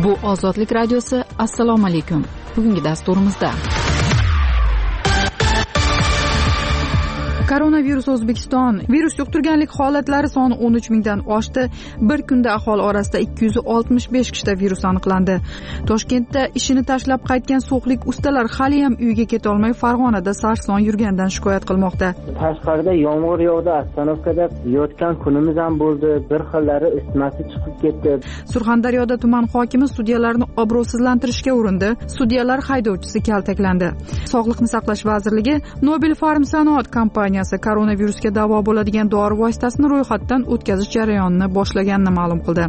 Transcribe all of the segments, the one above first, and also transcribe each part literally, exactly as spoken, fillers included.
Bu Ozodlik radiosi. Assalomu alaykum. Bugungi dasturimizda koronavirus O'zbekiston virus yuqtirganlik holatlari soni o'n uch mingdan oshdi. Bir kunda aholi orasida ikki yuz oltmish besh kishida virus aniqlandi. Toshkentda ishini tashlab qaytgan so'xlik ustalar hali ham uyiga keta olmay Farg'onada sarson yurgandan shikoyat qilmoqda. Tashqarida yomg'ir yog'di, ostanovkada yotgan kunimiz ham bo'ldi. Bir xillari isitmasi chiqib ketdi. Surxondaryoda tuman hokimi sudyalarni obro'sizlantirishga urindi. Sudyalar haydovchisi kaltaklandi. Sog'liqni saqlash vazirligi Nobel Pharm sanoat kompaniyasi koronavirusga davo bo'ladigan dori vositasini ro'yxatdan o'tkazish jarayonini boshlaganini ma'lum qildi.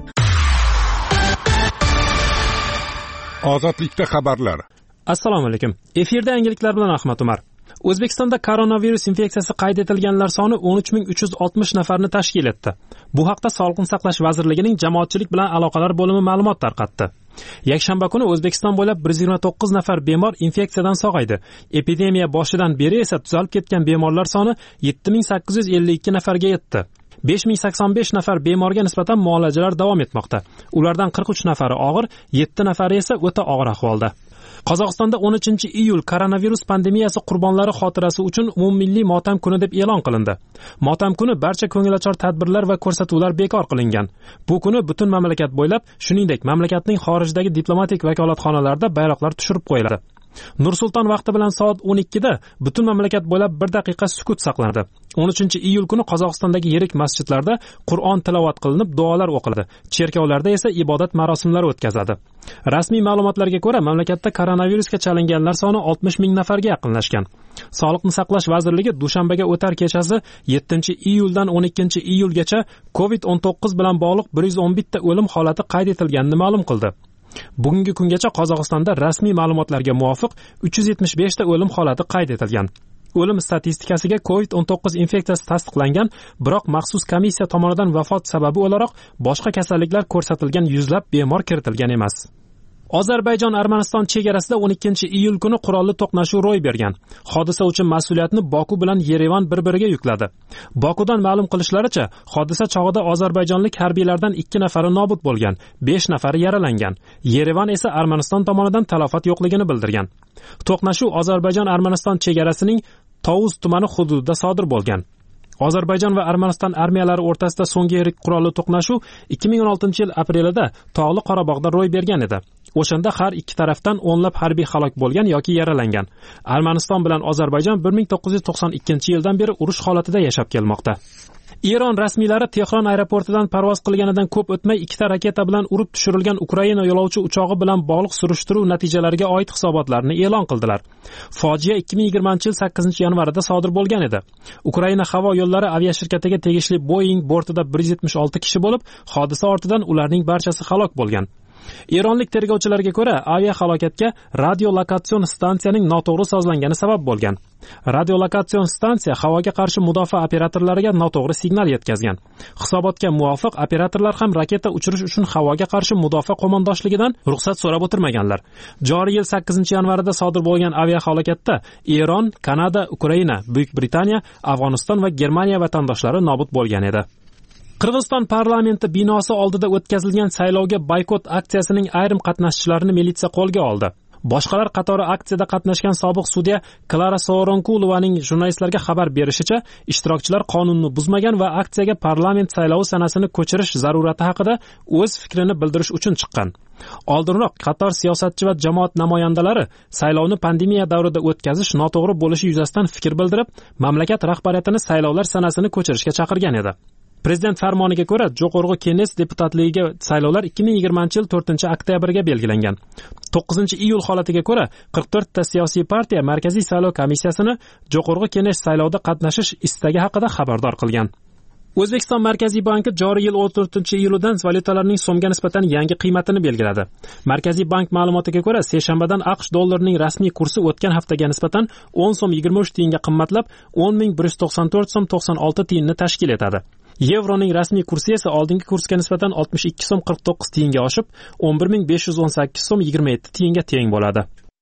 Ozodlikda xabarlar. Assalomu alaykum. Efirda yangiliklar bilan Ahmad Umar. O'zbekistonda koronavirus infeksiyasi qayd etilganlar soni o'n uch ming uch yuz oltmish nafarni tashkil etdi. Bu haqda Sog'liqni saqlash vazirligining jamoatchilik bilan aloqalar bo'limi ma'lumot tarqatdi. Yakshanba kuni O'zbekiston bo'ylab bir yuz yigirma to'qqiz nafar bemor infeksiyadan sog'aydi. Epidemiya boshidan beri esa tuzalib ketgan bemorlar soni yetti ming sakkiz yuz ellik ikki nafarga yetdi. besh ming sakson besh nafar bemorga nisbatan muolajalar davom etmoqda. Ulardan qirq uch nafari og'ir, yetti nafari esa o'ta og'ir ahvolda. Qozog'istonda o'n uchinchi iyul koronavirus pandemiyasi qurbonlari xotirasi uchun umummilliy motam kuni deb e'lon qilindi. Motam kuni barcha ko'ngilochar tadbirlar va ko'rsatuvlar bekor qilingan. Bu kuni butun mamlakat bo'ylab, shuningdek, mamlakatning xorijdagi diplomatik vakolatxonalarida bayroqlar tushirib qo'yiladi. Nur-Sulton vaqti bilan soat o'n ikkida butun mamlakat bo'ylab bir daqiqa sukut saqlanadi. o'n uchinchi iyul kuni Qozog'istondagi yirik masjidlarda Qur'on tilovat qilinib, duolar o'qiladi. Cherkovlarda esa ibodat marosimlari o'tkaziladi. Rasmiy ma'lumotlarga ko'ra, mamlakatda koronavirusga chalinganlar soni oltmish ming nafarga yaqinlashgan. Sog'liqni saqlash vazirligi dushanbaga o'tar kechasi yettinchi iyuldan o'n ikkinchi iyulgacha covid o'n to'qqiz bilan bog'liq bir yuz o'n bitta o'lim holati qayd etilganini ma'lum qildi. Bugungi kungacha Qozog'istonda rasmiy ma'lumotlarga muvofiq uch yuz yetmish besh ta o'lim holati qayd etilgan. O'lim statistikasiga covid o'n to'qqiz infeksiyasi tasdiqlangan, biroq maxsus komissiya tomonidan vafot sababi o'laroq boshqa kasalliklar ko'rsatilgan yuzlab bemor kiritilgan emas. Ozarbayjon-Armaniston chegarasida o'n ikkinchi iyul kuni qurolli to'qnashuv ro'y bergan. Hodisa uchun mas'uliyatni Boku bilan Yerevan bir-biriga yukladi. Bokudan ma'lum qilishlaricha, hodisa chog'ida ozarbayjonlik harbiylardan ikki nafari nobud bo'lgan, besh nafari yaralangan. Yerevan esa Armaniston tomonidan talafot yo'qligini bildirgan. To'qnashuv Ozarbayjon-Armaniston chegarasining Tovuz tumani hududida sodir bo'lgan. Ozarbayjon va Armaniston armiyalari o'rtasida so'nggi yirik qurolli to'qnashuv ikki ming o'n oltinchi yil aprelida Tog'li Qorabog'da ro'y bergan edi. O'shanda har ikki tarafdan o'nlab harbiy halok bo'lgan yoki yaralangan. Armaniston bilan Ozarbayjon bir ming to'qqiz yuz to'qson ikkinchi yildan beri urush holatida yashab kelmoqda. Eron rasmiylari Tehron aeroportidan parvoz qilganidan ko'p o'tmay ikkita raketa bilan urib tushirilgan Ukraina yo'lovchi uchog'i bilan bog'liq surishtiruv natijalariga oid hisobotlarni e'lon qildilar. Fojia ikki ming yigirmanchi yil sakkizinchi yanvarida sodir bo'lgan edi. Ukraina havo yo'llari aviashirkatiga tegishli Boeing bortida bir yuz yetmish olti kishi bo'lib, hodisa ortidan ularning barchasi halok bo'lgan. Eronlik tergovchilarga ko'ra, aviahalokatga radiolokatsion stansiyaning noto'g'ri sozlangani sabab bo'lgan. Radiolokatsion stansiya havoga qarshi mudofaa operatorlariga noto'g'ri signal yetkazgan. Hisobotga muvofiq, operatorlar ham raketa uchirish uchun havoga qarshi mudofaa qo'mondonligidan ruxsat so'rab o'tirmaganlar. Joriy yil sakkizinchi yanvarida sodir bo'lgan aviahalokatda Eron, Kanada, Ukraina, Buyuk Britaniya, Afg'oniston va Germaniya vatandoshlari nobud bo'lgan edi. Qirg'iziston parlamenti binosi oldida o'tkazilgan saylovga boykot aksiyasining ayrim qatnashchilarini militsiya qo'lga oldi. Boshqalar qatori aksiyada qatnashgan sobiq sudya Klara Soronkulovaning jurnalistlarga xabar berishicha, ishtirokchilar qonunni buzmagan va aksiyaga parlament saylovi sanasini ko'chirish zarurati haqida o'z fikrini bildirish uchun chiqqan. Oldinroq qator siyosatchi va jamoat namoyandalari saylovni pandemiya davrida o'tkazish noto'g'ri bo'lishi yuzasidan fikr bildirib, mamlakat rahbariyatini saylovlar sanasini ko'chirishga chaqirgan edi. Prezident farmoniga ko'ra, Jo'qorg'i Kenges deputatligiga saylovlar ikki ming yigirmanchi yil to'rtinchi oktyabrga belgilangan. to'qqizinchi iyul holatiga ko'ra, qirq to'rtta siyosiy partiya Markaziy saylov komissiyasini Jo'qorg'i Kenges saylovda qatnashish istagi haqida xabardor qilgan. O'zbekiston Markaziy banki joriy yil o'n to'rtinchi iyulidan valyutalarning so'mga nisbatan yangi qiymatini belgiladi. Markaziy bank ma'lumotiga ko'ra, seshanbadan AQSh dollarining rasmiy kursi o'tgan haftaga nisbatan o'n so'm yigirma uch tiyinga qimmatlab, o'n ming bir yuz to'qson to'rt so'm to'qson olti tiyinni tashkil etadi. Yevroning rasmiy kursi esa oldingi kursga nisbatan oltmish ikki so'm qirq to'qqiz tiyinga oshib, o'n bir ming besh yuz o'n sakkiz so'm yigirma yetti tiyinga teng bo'ladi.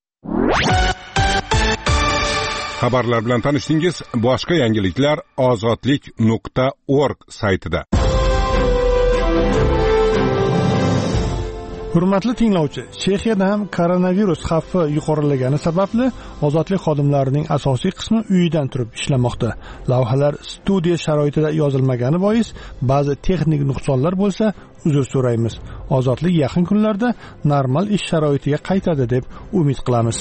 Xabarlar bilan tanishdingiz. Boshqa yangiliklar ozodlik nuqta org saytida. Hurmatli tinglovchi, Chexiyada ham koronavirus xavfi yuqorilagani sababli ozodlik xodimlarining asosiy qismi uyidan turib ishlamoqda. Lavhalar studiya sharoitida yozilmagani bois ba'zi texnik nuqsonlar bo'lsa, uzr so'raymiz. Ozodlik yaqin kunlarda normal ish sharoitiga qaytadi deb umid qilamiz.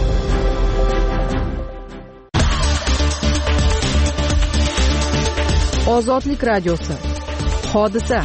Ozodlik radiosi. Hodisa.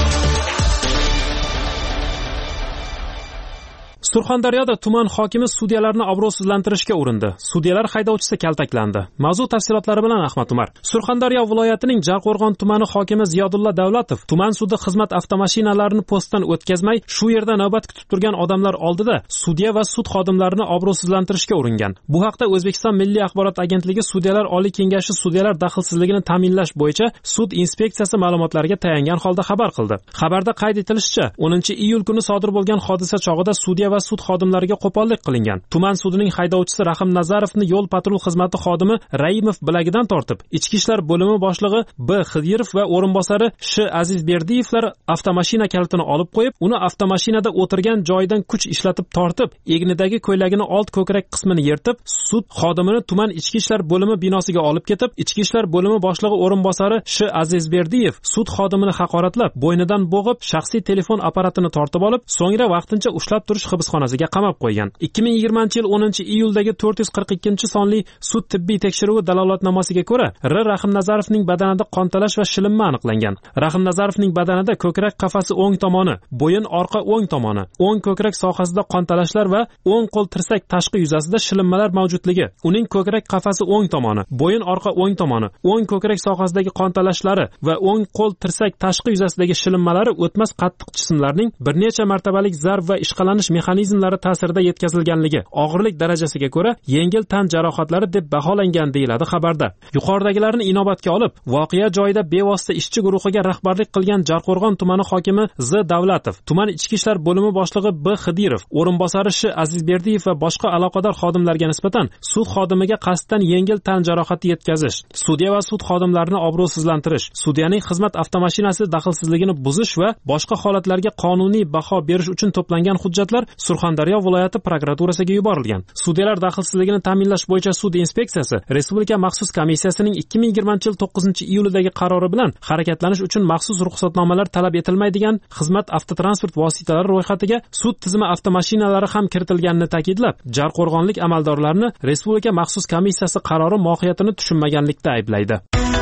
Surxondaryoda tuman hokimi sudyalarni obro'sizlantirishga urindi. Sudyalar haydovchisi kaltaklandi. Mavzu tafsilotlari bilan Ahmad Umar. Surxondaryo viloyatining Jarqo'rg'on tumani hokimi Ziyodulla Davlatov tuman sudi xizmat avtomashinalarini postdan o'tkazmay, shu yerda navbat kutib turgan odamlar oldida sudya va sud xodimlarini obro'sizlantirishga uringan. Bu haqda O'zbekiston Milliy axborot agentligi Sudyalar oliy kengashi sudyalar daxlsizligini ta'minlash bo'yicha sud inspeksiyasi ma'lumotlariga tayangan holda xabar qildi. Xabarda qayd etilishicha, o'ninchi iyul kuni sodir bo'lgan hodisa chog'ida sudya va sud xodimlariga qo'pollik qilingan. Tuman sudining haydovchisi Rahim Nazarovni yo'l patrul xizmati xodimi Raimov bilagidan tortib, Ichki ishlar bo'limi boshlig'i B Xidirov va o'rinbosari Sh Azizberdiyevlar avtomashina kalitini olib qo'yib, uni avtomashinada o'tirgan joyidan kuch ishlatib tortib, egnidagi ko'ylagini old ko'krak qismini yirtib, sud xodimini tuman Ichki ishlar bo'limi binosiga olib ketib, Ichki ishlar bo'limi boshlig'i o'rinbosari Sh Azizberdiyev sud xodimini haqoratlab, bo'ynidan bo'g'ib, shaxsiy telefon apparatini tortib olib, so'ngra vaqtincha ushlab turish hibsxonasiga qamab qo'ygan. ikki ming yigirmanchi yil o'ninchi iyuldagi to'rt yuz qirq ikkinchi sonli sud tibbiy tekshiruvi dalolatnomasiga ko'ra, R Rahim Nazarovning badanida qontalash va shilinma aniqlangan. Rahim Nazarovning badanida ko'krak qafasi o'ng tomoni, bo'yin orqa o'ng tomoni, o'ng ko'krak sohasida qontalashlar va o'ng qo'l tirsak tashqi yuzasida shilinmalar mavjudligi, uning ko'krak qafasi o'ng tomoni, bo'yin orqa o'ng tomoni, o'ng ko'krak sohasidagi qontalashlari va o'ng qo'l tirsak tashqi yuzasidagi shilinmalari o'tmas qattiq jismlarning bir necha martabalik zarb va ishqalanish mexanizmlari ta'sirida yetkazilganligi, og'irlik darajasiga ko'ra yengil tan jarohatlari deb baholangan deyiladi xabarda. Yuqoridagilarni inobatga olib, voqea joyida bevosita ishchi guruhiga rahbarlik qilgan Jarqo'rg'on tumani hokimi Z Davlatov, tuman ichki ishlar bo'limi boshlig'i B Xidirov, o'rinbosari Sh Azizberdiyev va boshqa aloqador xodimlarga nisbatan sud xodimiga qasddan yengil tan jarohati yetkazish, sudya va sud xodimlarini obro'sizlantirish, sudyaning xizmat avtomashinasi daxlsizligini buzish va boshqa holatlarga qonuniy baho berish uchun to'plangan hujjatlar Surxondaryo viloyati prokuraturasiga yuborilgan. Sudyalar daxlsizligini ta'minlash bo'yicha sud inspeksiyasi Respublika maxsus komissiyasining ikki ming yigirmanchi yil to'qqizinchi iyuldagi qarori bilan harakatlanish uchun maxsus ruxsatnomalar talab etilmaydigan xizmat avtotransport vositalari ro'yxatiga sud tizimi avtomashinalari ham kiritilganini ta'kidlab, Jarqo'rg'onlik amaldorlarni Respublika maxsus komissiyasi qarori mohiyatini tushunmaganlikda ayblaydi.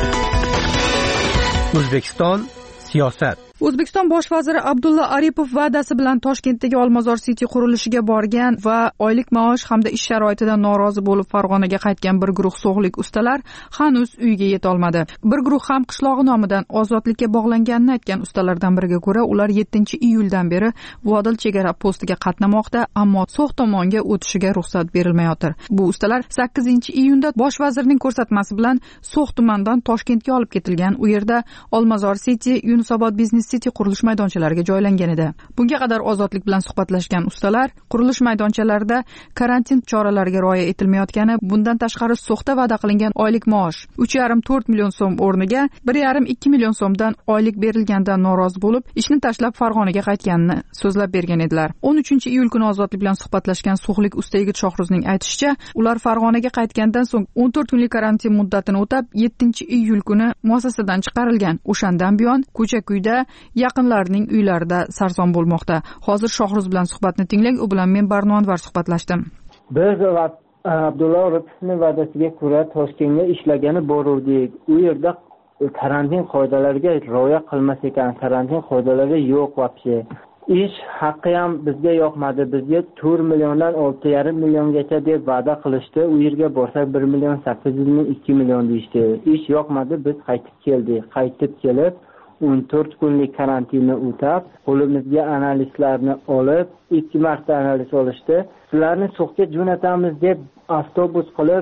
O'zbekiston siyosat. O'zbekiston bosh vaziri Abdulla Aripov va'dasi bilan Toshkentdagi Olmazor City qurilishiga borgan va oylik maosh hamda ish sharoitidan norozi bo'lib Farg'onaga qaytgan bir guruh so'g'lik ustalar hanuz uyga yeta olmadi. Bir guruh ham qishlog'i nomidan ozodlikka bog'langanini aytgan ustalardan biriga ko'ra, ular yettinchi iyuldan beri Vodil chegara postiga qatnamoqda, ammo so'q tomonga o'tishiga ruxsat berilmayotir. Bu ustalar sakkizinchi iyunda bosh vazirning ko'rsatmasi bilan So'x tumanidan Toshkentga olib ketilgan. U yerda Olmazor City, Yunusobod biznes City qurilish maydonchalariga joylangan edi. Bunga qadar ozodlik bilan suhbatlashgan ustalar qurilish maydonchalarida karantin choralariga rioya etilmayotgani, bundan tashqari So'xda va'da qilingan oylik maosh uch yarim to'rt million so'm o'rniga bir yarim ikki million so'mdan oylik berilganidan norozi bo'lib, ishni tashlab Farg'onaga qaytganini so'zlab bergan edilar. o'n uchinchi iyul kuni ozodlik bilan suhbatlashgan so'xlik usta yigit Shohruzning aytishicha, ular Farg'onaga qaytgandan so'ng o'n to'rt kunlik karantin muddatini o'tab, yettinchi iyul kuni muassasadan chiqarilgan. O'shandan buyon ko'cha-kuyda yaqinlarining uylarida sarson bo'lmoqda. Hozir Shohruz bilan suhbatni tinglang, u bilan men Barnonvar suhbatlashdim. Biz Abdulla Aripovning va'dasiga ko'ra Toshkentga ishlagani boruvdik. U yerda karantin qoidalariga rioya qilmas ekan, karantin qoidalari yo'q vaqti. Ish haqqi ham bizga yoqmadi. Bizga to'rt milliondan olti yarim milliongacha deb va'da qilishdi. U yerga borsak bir million sakkiz yuz ming ikki million deyishdi. Ish yoqmadi, biz qaytib keldik. Qaytib kelib o'n to'rt kunlik karantinni o'tab, qo'limizga analizlarni olib, ikki marta analiz olishdi. Sizlarni So'xga jo'natamiz deb avtobus qilib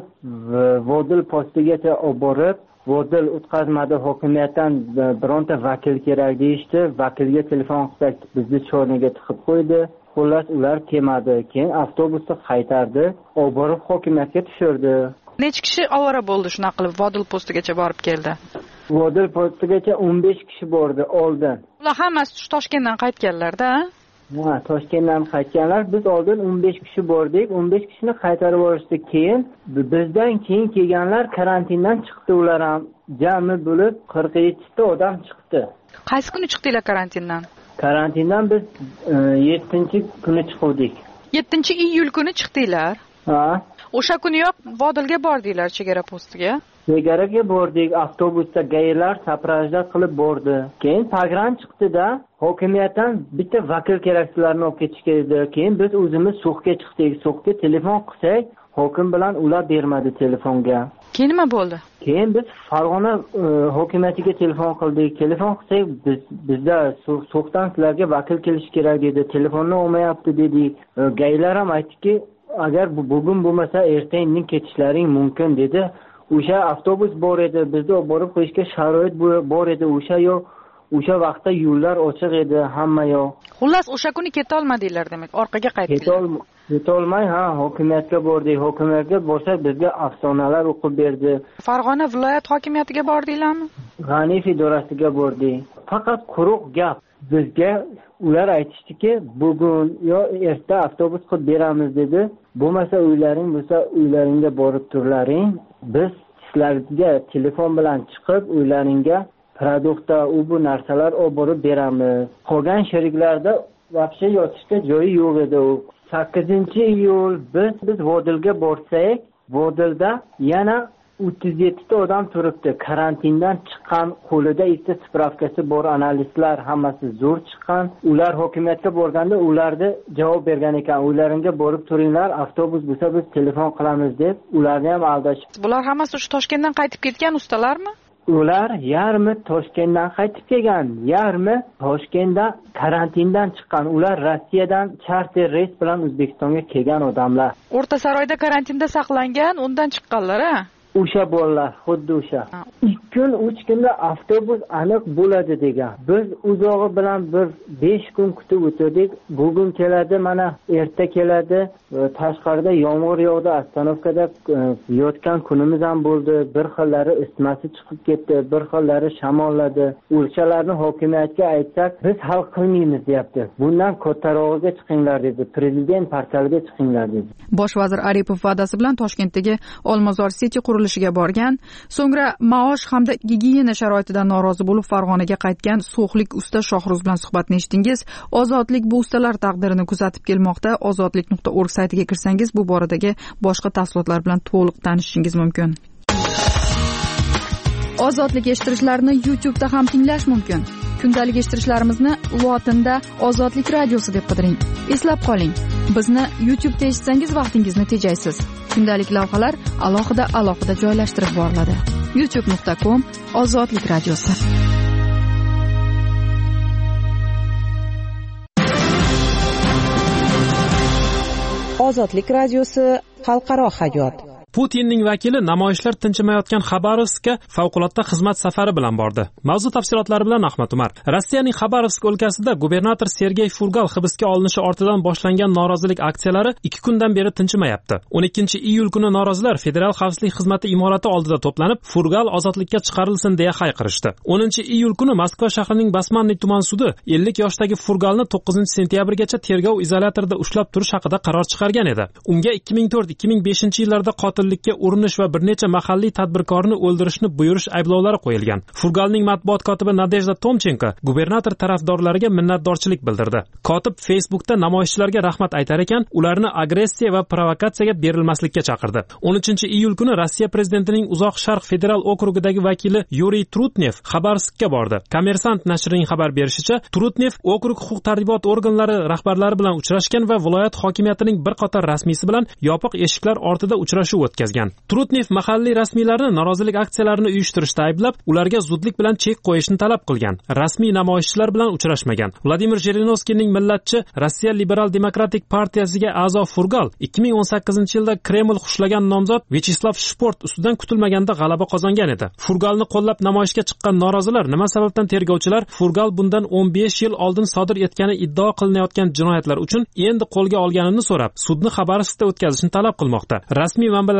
Vodil postigacha olib borib, Vodil o'tkazmadi, hokimiyatdan bironta vakil kerak deyishdi. Vakilga telefon qilsak, bizni chorniga tiqib qo'ydi. Xullas ular kelmadi. Keyin avtobusni qaytardi, olib borib hokimiyatga tushirdi. Necha kishi ovora bo'ldi shunaqa qilib Vodil postigacha borib keldi? Vodil postigacha o'n besh kishi bordi oldin. Ular hammasi Toshkentdan qaytganlar-da. Ha, Toshkentdan qaytganlar. Biz oldin o'n besh kishi bordik. o'n besh kishini qaytarib yuborishdi. Keyin bizdan keyin kelganlar karantindan chiqdi, ular ham jami bo'lib qirq yetti ta odam chiqdi. Qaysi kuni chiqdinglar karantindan? Karantindan biz yettinchi kuni chiqdik. yettinchi iyul kuni chiqdinglar. Ha. O'sha kuniyoq Vodilga bordinglar, chegara postiga. Chegaraga bordik, avtobusda gaylar saprajda qilib bordi. Keyin program chiqdi-da, hokimiyatdan bitta vakil kerak sizlarni olib ketishga dedi. Keyin biz o'zimiz so'qqa chiqdik. So'qqa telefon qilsak, hokim bilan ular bermadi telefonga. Keyin nima bo'ldi? Keyin biz Farg'ona e, hokimiyatiga telefon qildik. Telefon qilsak, biz bizda so'qdan sizlarga vakil kelish kerak dedi. Telefonni olmayapti dedik. E, gaylar ham aytdiki, agar bu bugun bo'lmasa ertaga ketishlaring mumkin dedi. O'sha avtobus bor edi, bizda olib borib qo'yishga sharoit bor edi. O'sha yo'q, o'sha vaqtda yo'llar ochiq edi, hamma yo'q. Xullas, o'sha kuni keta olmadinglar demak, orqaga qaytdinglar. Keta olmay, ha, hokimiyatga bordik. Hokimiyatga borsak, bizga afsonalar o'qib berdi. Farg'ona viloyat hokimiyatiga bordinglarmi? G'aniyev idorasiga bordik. Faqat quruq gap. Bizga ular aytishdiki, bugun yo erta avtobus qilib beramiz dedi. Bo'lmasa uylaring bo'lsa, uylaringga borib turlaring. Biz sizlarga telefon bilan chiqib uylaringga produktda u bu narsalar olib borib beramiz. Qolgan sheriklarda vaqti yotishga joyi yo'q edi. sakkizinchi iyul biz biz Vodilga borsak, Vodilda yana o'ttiz yetti ta odam turibdi. Karantindan chiqqan, qo'lida ikkita spravkasi bor analistlar, hammasi zo'r chiqqan. Ular hokimiyatga borganda ularga javob bergan ekan. Uylaringga borib turinglar, avtobus bo'lsa biz telefon qilamiz deb ularni ham aldashib. Bular hammasi o'sha Toshkentdan qaytib ketgan ustalarmi? Ular yarmi Toshkentdan qaytib kelgan, yarmi Toshkentda karantindan chiqqan. Ular Rossiyadan charter reys bilan O'zbekistonga kelgan odamlar. O'rta Saroyda karantinda saqlangan, undan chiqqanlar-a? O'sha bolalar, xuddi o'sha. ikki kun, uch kunda avtobus aniq bo'ladi degan. Biz uzog'i bilan bir besh kun kutib o'tirdik. Bugun keladi, mana erta keladi. Tashqarida yomg'ir yog'di, Astanovkada yotgan kunimiz ham bo'ldi. Bir xillari isitmasi chiqib ketdi, bir xillari shamolladi. O'shalarni hokimiyatga aytsak, biz hal qilmaymiz deyapti. Bundan kattarog'iga chiqinglar dedi. Prezident portaliga chiqinglar dedi. Bosh vazir Aripov va'dasi bilan Toshkentdagi Olmazor City qurilishiga borgan, so'ngra maosh hamda gigiyena sharoitidan norozi bo'lib Farg'onaga qaytgan so'xlik usta Shohruz bilan suhbatni eshitdingiz. Ozodlik bu ustalar taqdirini kuzatib kelmoqda. ozodlik nuqta org saytiga kirsangiz bu boradagi boshqa tafsilotlar bilan to'liq tanishishingiz mumkin. Ozodlik eshittirishlarni YouTube da ham tinglash mumkin. Kundalik eshittirishlarimizni lotinda Ozodlik radiosi deb qidiring. Eslab qoling, bizni YouTube da eshitsangiz vaqtingizni tejaysiz. Kundalik lavhalar alohida alohida joylashtirib boriladi. youtube nuqta com Ozodlik radiosi. Ozodlik radiosi xalqaro hayot. Putinning vakili namoyishlar tinchimayotgan Xabarovskka favqulodda xizmat safari bilan bordi. Mavzu tafsilotlari bilan Ahmad Umar. Rossiyaning Xabarovsk o'lkasida gubernator Sergey Furgal hibsga olinishi ortidan boshlangan norozilik aksiyalari ikki kundan beri tinchimayapti. o'n ikkinchi iyul kuni norozilar Federal xavfsizlik xizmati imorati oldida to'planib, Furgal ozodlikka chiqarilsin deya hayqirishdi. o'ninchi iyul kuni Moskva shahrining Basmanniy tuman sudi ellik yoshdagi Furgalni to'qqizinchi sentyabrgacha tergov izolyatorida ushlab turish haqida qaror chiqargan edi. Unga ikki ming to'rt ikki ming beshinchi yillarda qotil qotillikka urinish va bir necha mahalliy tadbirkorni o'ldirishni buyurish ayblovlari qo'yilgan. Furgalning matbuot kotibi Nadejda Tomchenko gubernator tarafdorlariga minnatdorchilik bildirdi. Kotib Facebookda namoyishchilarga rahmat aytar ekan, ularni agressiya va provokatsiyaga berilmaslikka chaqirdi. o'n uchinchi iyul kuni Rossiya prezidentining Uzoq Sharq federal okrugidagi vakili Yuriy Trutnev Xabarovskka bordi. Kommersant nashrining xabar berishicha, Trutnev okrug huquq-tartibot organlari rahbarlari bilan uchrashgan va viloyat hokimiyatining bir qator rasmiysi bilan yopiq eshiklar ortida uchrashuv o'tkazgan. Trutnev mahalliy rasmiylarni norozilik aksiyalarini uyushtirishda ayblab, ularga zudlik bilan chek qo'yishni talab qilgan. Rasmiy namoyishchilar bilan uchrashmagan. Vladimir Jirinovskiyning millatchi Rossiya Liberal Demokratik partiyasiga a'zo Furgal ikki ming o'n sakkizinchi yilda Kreml xushlagan nomzod Vyacheslav Shport ustidan kutilmaganda g'alaba qozongan edi. Furgalni qo'llab namoyishga chiqqan norozilar nima sababdan tergovchilar Furgal bundan o'n besh yil oldin sodir etgani iddao qilinayotgan jinoyatlar uchun endi qo'lga olganini so'rab, sudni Xabarovskda o'tkazishni talab qilmoqda. Rasmiy manbalarga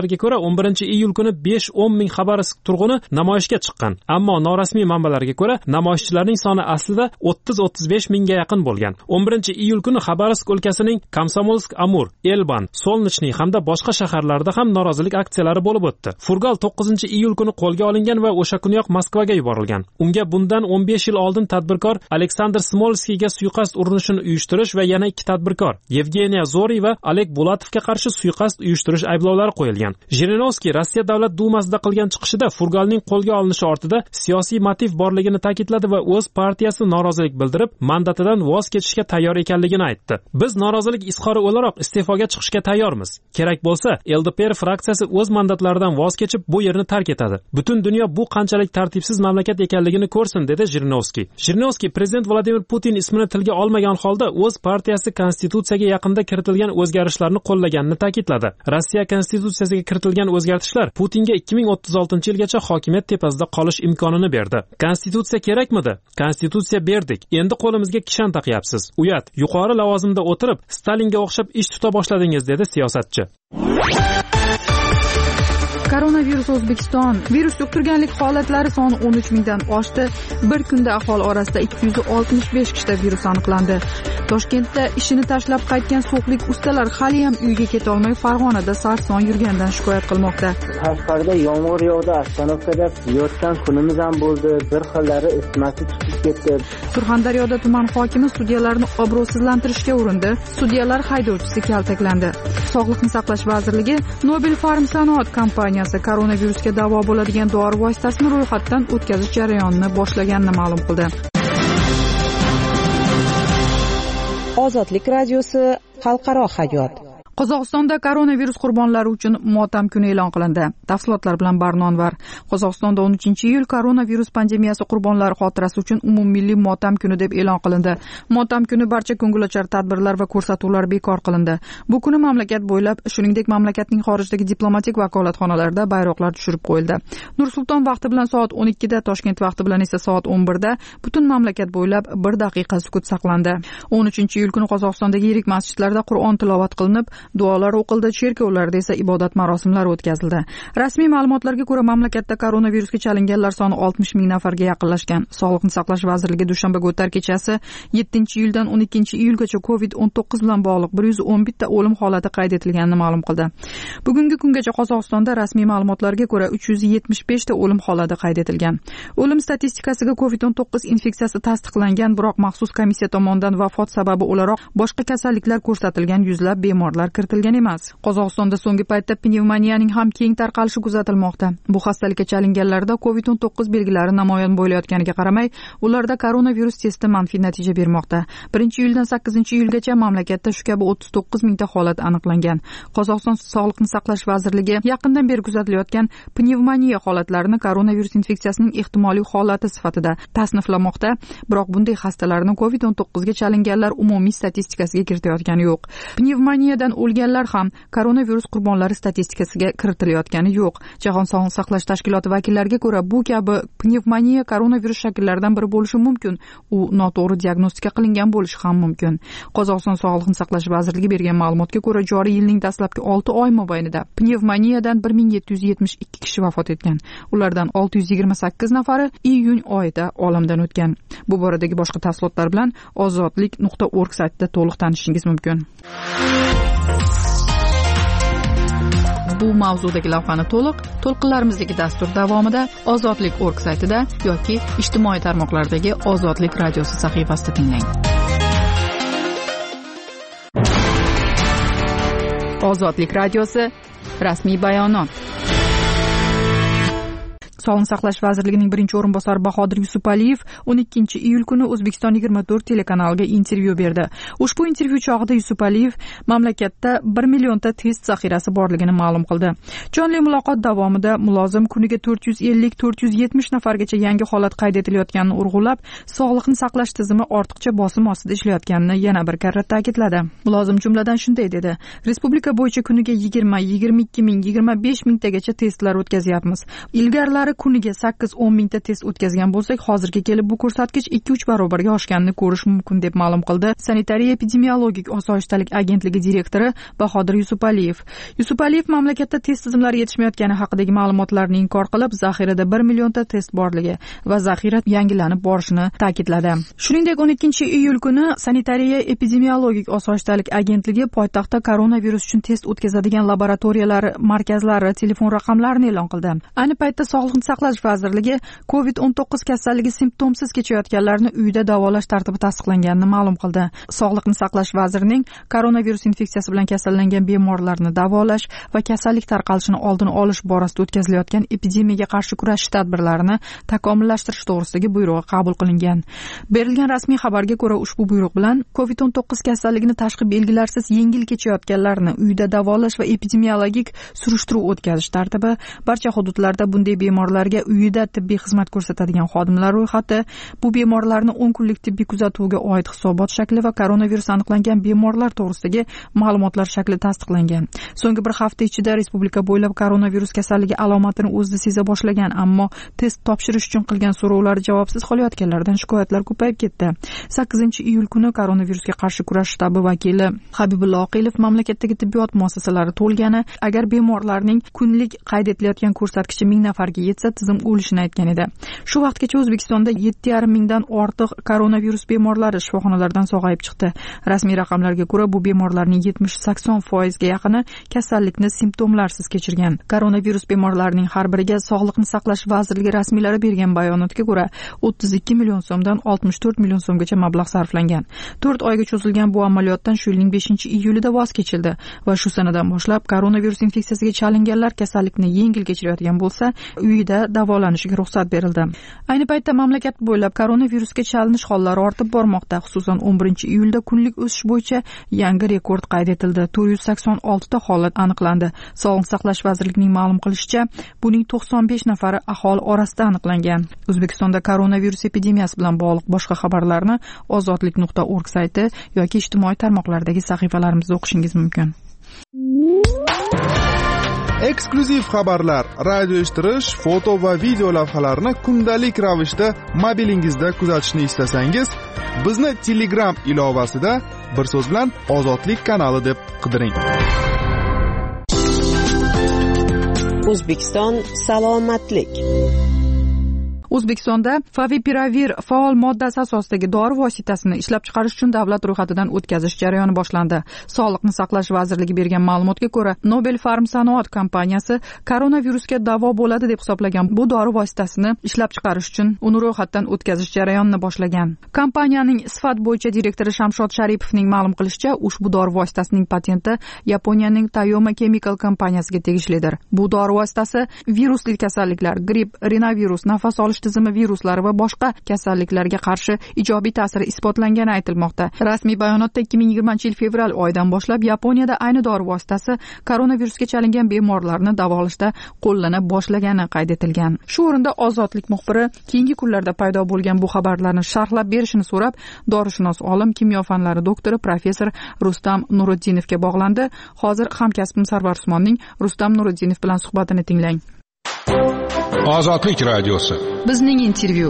manbalariga ko'ra o'n birinchi iyul kuni besh o'n ming Xabarovsk turg'uni namoyishga chiqqan. Ammo norasmiy manbalarga ko'ra namoyishchilarning soni aslida o'ttiz o'ttiz besh mingga yaqin bo'lgan. o'n birinchi iyul kuni Xabarovsk o'lkasining Komsomolsk, Amur, Elban, Solnichniy hamda boshqa shaharlarda ham norozilik aksiyalari bo'lib o'tdi. Furgal to'qqizinchi iyul kuni qo'lga olingan va o'sha kuniyoq Moskvaga yuborilgan. Unga bundan o'n besh yil oldin tadbirkor Aleksandr Smolskiyga suiqasd urinishini uyushtirish va yana ikki tadbirkor Yevgeniya Zoriy va Oleg Bulatovga qarshi suiqasd uyushtirish ayblovlari qo'yilgan. Jirinovskiy Rossiya davlat dumasida qilgan chiqishida Furgalning qo'lga olinishi ortida siyosiy motiv borligini ta'kidladi va o'z partiyasi norozilik bildirib, mandatidan voz kechishga tayyor ekanligini aytdi. Biz norozilik izhori o'laroq iste'foga chiqishga tayyormiz. Kerak bo'lsa, L D P R fraksiyasi o'z mandatlaridan voz kechib bu yerni tark etadi. Butun dunyo bu qanchalik tartibsiz mamlakat ekanligini ko'rsin, dedi Jirinovskiy. Jirinovskiy prezident Vladimir Putin ismini tilga olmagan holda o'z partiyasi konstitutsiyaga yaqinda kiritilgan o'zgarishlarni qo'llaganini ta'kidladi. Rossiya konstitutsiyasiga kiritilgan o'zgartishlar Putinga ikki ming o'ttiz oltinchi yilgacha hokimiyat tepasida qolish imkonini berdi. Konstitutsiya kerakmidi? Konstitutsiya berdik. Endi qo'limizga kishan taqyapsiz. Uyat, yuqori lavozimda o'tirib, Stalinga o'xshab ish tuta boshladingiz, dedi siyosatchi. Koronavirus O'zbekiston. Virus yuqtirganlik holatlari soni o'n uch mingdan oshdi. Bir kunda aholi orasida ikki yuz oltmish besh kishida virus aniqlandi. Toshkentda ishini tashlab qaytgan so'qlik ustalar hali ham uyga keta olmay Farg'onada sarson yurgandan shikoyat qilmoqda. Tashqarida yomg'ir yog'di, avtomobilda yotgan kunimiz ham bo'ldi. Bir xillari isitmasi chiqib ketdi. Surxondaryoda tuman hokimi sudyalarni obro'sizlantirishga urindi. Sudyalar haydovchisi kaltaklandi. Sog'liqni saqlash vazirligi Nobel Pharm sanoat kompaniyasi koronavirusga davo bo'ladigan dori vositasini ro'yxatdan o'tkazish jarayonini boshlaganini ma'lum qildi. Ozodlik radiosi xalqaro hayot. Qozog'istonda koronavirus qurbonlari uchun motam kuni e'lon qilindi. Tafsilotlar bilan Barnonvar. Qozog'istonda o'n uchinchi iyul koronavirus pandemiyasi qurbonlari xotirasi uchun umummilliy motam kuni deb e'lon qilindi. Motam kuni barcha ko'ngilochar tadbirlar va ko'rsatuvlar bekor qilindi. Bu kuni mamlakat bo'ylab, shuningdek mamlakatning xorijdagi diplomatik vakolatxonalarida bayroqlar tushirib qo'yildi. Nur-Sulton vaqti bilan soat o'n ikkida, Toshkent vaqti bilan esa soat o'n birda butun mamlakat bo'ylab bir daqiqa sukut saqlandi. o'n uchinchi iyul kuni Qozog'istondagi yirik masjidlarda Qur'on tilovat qilinib, duolar o'qildi, cherkovlarda esa ibodat marosimlari o'tkazildi. Rasmiy ma'lumotlarga ko'ra, mamlakatda koronavirusga chalinganlar soni oltmish ming nafarga yaqinlashgan. Sog'liqni saqlash vazirligi dushanbaga o'tar kechasi yettinchi iyuldan o'n ikkinchi iyulgacha kovid o'n to'qqiz bilan bog'liq bir yuz o'n bitta o'lim holati qayd etilganini ma'lum qildi. Bugungi kungacha Qozog'istonda rasmiy ma'lumotlarga ko'ra uch yuz yetmish besh ta o'lim holati qayd etilgan. O'lim statistikasiga kovid o'n to'qqiz infeksiyasi tasdiqlangan, biroq maxsus komissiya tomonidan vafot sababi o'laroq boshqa kasalliklar ko'rsatilgan yuzlab bemorlar kiritilgan emas. Qozog'istonda so'nggi paytda pnevmoniyaning ham keng tarqalishi kuzatilmoqda. Bu xastalikka chalinganlarda kovid o'n to'qqiz belgilari namoyon bo'layotganiga qaramay, ularda koronavirus testi manfiy natija bermoqda. birinchi iyuldan sakkizinchi iyulgacha mamlakatda shu kabi o'ttiz to'qqiz mingta holat aniqlangan. Qozog'iston Sog'liqni saqlash vazirligi yaqindan beri kuzatilayotgan pnevmoniya holatlarini koronavirus infeksiyasining ehtimoliy holati sifatida tasniflamoqda, biroq bunday xastalarni kovid o'n to'qqiz ga chalinganlar umumiy statistikasiga kiritayotgani yo'q. Pnevmoniyadan o'lganlar ham koronavirus qurbonlari statistikasiga kiritilayotgani yo'q. Jahon Sog'liqni saqlash tashkiloti vakillariga ko'ra, bu kabi pnevmoniya koronavirus shakllaridan biri bo'lishi mumkin. U noto'g'ri diagnostika qilingan bo'lishi ham mumkin. Qozog'iston Sog'liqni saqlash vazirligi bergan ma'lumotga ko'ra, joriy yilning dastlabki olti oy mobaynida pnevmoniyadan bir ming yetti yuz yetmish ikki kishi vafot etgan. Ulardan olti yuz yigirma sakkiz nafari iyun oyida olamdan o'tgan. Bu boradagi boshqa tafsilotlar bilan ozodlik nuqta org saytida to'liq tanishishingiz mumkin. Bu mavzudagi lavhani to'liq to'lqinlarimizdagi dastur davomida ozodlik nuqta org saytida yoki ijtimoiy tarmoqlardagi Ozodlik radiosi sahifasida tinglang. Ozodlik radiosi rasmiy bayonot. Sog'liqni saqlash vazirligining birinchi o'rinbosari Bahodir Yusupaliyev o'n ikkinchi iyul kuni O'zbekiston yigirma to'rt telekanaliga intervyu berdi. Ushbu intervyu chog'ida Yusupaliyev mamlakatda bir millionta test zaxirasi borligini ma'lum qildi. Jonli muloqot davomida mulozim kuniga to'rt yuz ellik to'rt yuz yetmish nafargacha yangi holat qayd etilayotganini urg'ulab, sog'liqni saqlash tizimi ortiqcha bosim ostida ishlayotganini yana bir karra ta'kidladi. Mulozim jumladan shunday dedi: Respublika bo'yicha kuniga yigirma, yigirma ikki ming, yigirma besh mingtagacha testlar o'tkazyapmiz. Ilgarilari kuniga sakkiz o'n mingta test o'tkazgan bo'lsak, hozirga kelib bu ko'rsatkich ikki uch barobarga oshganini ko'rish mumkin deb ma'lum qildi Sanitariya epidemiologik osoyishtalik agentligi direktori Bahodir Yusupaliyev. Yusupaliyev mamlakatda test tizimlari yetishmayotgani haqidagi ma'lumotlarni inkor qilib, zaxirada bir millionta test borligi va zaxira yangilanib borishini ta'kidladi. Shuningdek, o'n ikkinchi iyul kuni Sanitariya epidemiologik osoyishtalik agentligi poytaxtda koronavirus uchun test o'tkazadigan laboratoriyalar markazlari telefon raqamlarini e'lon qildi. Ayni paytda Sog'liqni saqlash vazirligi covid o'n to'qqiz kasalligi simptomsiz kechayotganlarni uyda davolash tartibi tasdiqlanganini ma'lum qildi. Sog'liqni saqlash vazirining koronavirus infeksiyasi bilan kasallangan bemorlarni davolash va kasallik tarqalishini oldini olish borasida o'tkazilayotgan epidemiyaga qarshi kurashish tadbirlarini takomillashtirish to'g'risidagi buyrug'i qabul qilingan. Berilgan rasmiy xabarga ko'ra, ushbu buyruq bilan covid o'n to'qqiz kasalligini tashqi belgilarsiz yengil kechayotganlarni uyda davolash va epidemiologik surishtiruv o'tkazish tartibi, barcha hududlarda bunday bemorlarga uyida tibbiy xizmat ko'rsatadigan xodimlar ro'yxati, bu bemorlarni o'n kunlik tibbiy kuzatuvga oid hisobot shakli va koronavirus aniqlangan bemorlar to'g'risidagi ma'lumotlar shakli tasdiqlangan. So'nggi bir hafta ichida respublika bo'ylab koronavirus kasalligi alomatini o'zida seza boshlagan, ammo test topshirish uchun qilgan so'rovlar javobsiz qolayotganlardan shikoyatlar ko'payib ketdi. sakkizinchi iyul kuni koronavirusga qarshi kurash shtabi vakili Habibullo Oqilov mamlakatdagi tibbiyot muassasalari to'lgani, agar bemorlarning kunlik qayd etilayotgan ko'rsatkichi ming nafarga yetsa, tizim o'lishini aytgan edi. Shu vaqtgacha O'zbekistonda yetti yarim mingdan ortiq koronavirus bemorlari shifoxonalardan sog'ayib chiqdi. Rasmiy raqamlarga ko'ra, bu bemorlarning yetmish sakson foizga yaqini kasallikni simptomlarsiz kechirgan. Koronavirus bemorlarining har biriga Sog'liqni saqlash vazirligi rasmiylari bergan bayonotga ko'ra, o'ttiz ikki million so'mdan oltmish to'rt million so'mgacha mablag' sarflangan. to'rt oyga cho'zilgan bu amaliyotdan shu yilning beshinchi iyulida voz kechildi va shu sanadan boshlab koronavirus infeksiyasiga chalinganlar kasallikni yengil kechirayotgan bo'lsa, uyida davolanishiga ruxsat berildi. Ayni paytda mamlakat bo'ylab koronavirusga chalinish hollari ortib bormoqda. Xususan, o'n birinchi iyulda kunlik o'sish bo'yicha yangi rekord qayd etildi. to'rt yuz sakson olti ta holat aniqlandi. Sog'liqni saqlash vazirligining ma'lum qilishicha, buning to'qson besh nafari aholi orasida aniqlangan. O'zbekistonda koronavirus epidemiyasi bilan bog'liq boshqa xabarlarni ozodlik nuqta org sayti yoki ijtimoiy tarmoqlardagi sahifalarimizda o'qishingiz mumkin. Eksklyuziv xabarlar, radio eshittirish, foto va video lavhalarni kundalik ravishda mobilingizda kuzatishni istasangiz, bizni Telegram ilovasida bir so'z bilan Ozodlik kanali deb qidiring. O'zbekiston salomatlik. O'zbekistonda Favipiravir faol moddasi asosidagi dori vositasini ishlab chiqarish uchun davlat ro'yxatidan o'tkazish jarayoni boshlandi. Sog'liqni saqlash vazirligi bergan ma'lumotga ko'ra, Nobel Pharm sanoat kompaniyasi koronavirusga davo bo'ladi deb hisoblagan bu dori vositasini ishlab chiqarish uchun uni ro'yxatdan o'tkazish jarayonini boshlagan. Kompaniyaning sifat bo'yicha direktori Shamshod Sharipovning ma'lum qilishicha, ushbu dori vositasining patenti Yaponiyaning Tayoma Chemical kompaniyasiga tegishlidir. Bu dori vositasi virusli kasalliklar, gripp, rinovirus, nafas olish tizimi viruslari va boshqa kasalliklarga qarshi ijobiy ta'siri isbotlangani aytilmoqda. Rasmiy bayonotda ikki ming yigirmanchi yil fevral oyidan boshlab Yaponiyada ayni dori vositasi koronavirusga chalingan bemorlarni davolashda qo'llana boshlagani qayd etilgan. Shu o'rinda Ozodlik muxbiri keyingi kunlarda paydo bo'lgan bu xabarlarni sharhlab berishini so'rab, dorishunos olim, kimyo fanlari doktori professor Rustam Nuriddinovga bog'landi. Hozir hamkasbim Sarvar Usmonning Rustam Nuriddinov bilan suhbatini tinglang. Ozodlik radiosi. Bizning intervyu.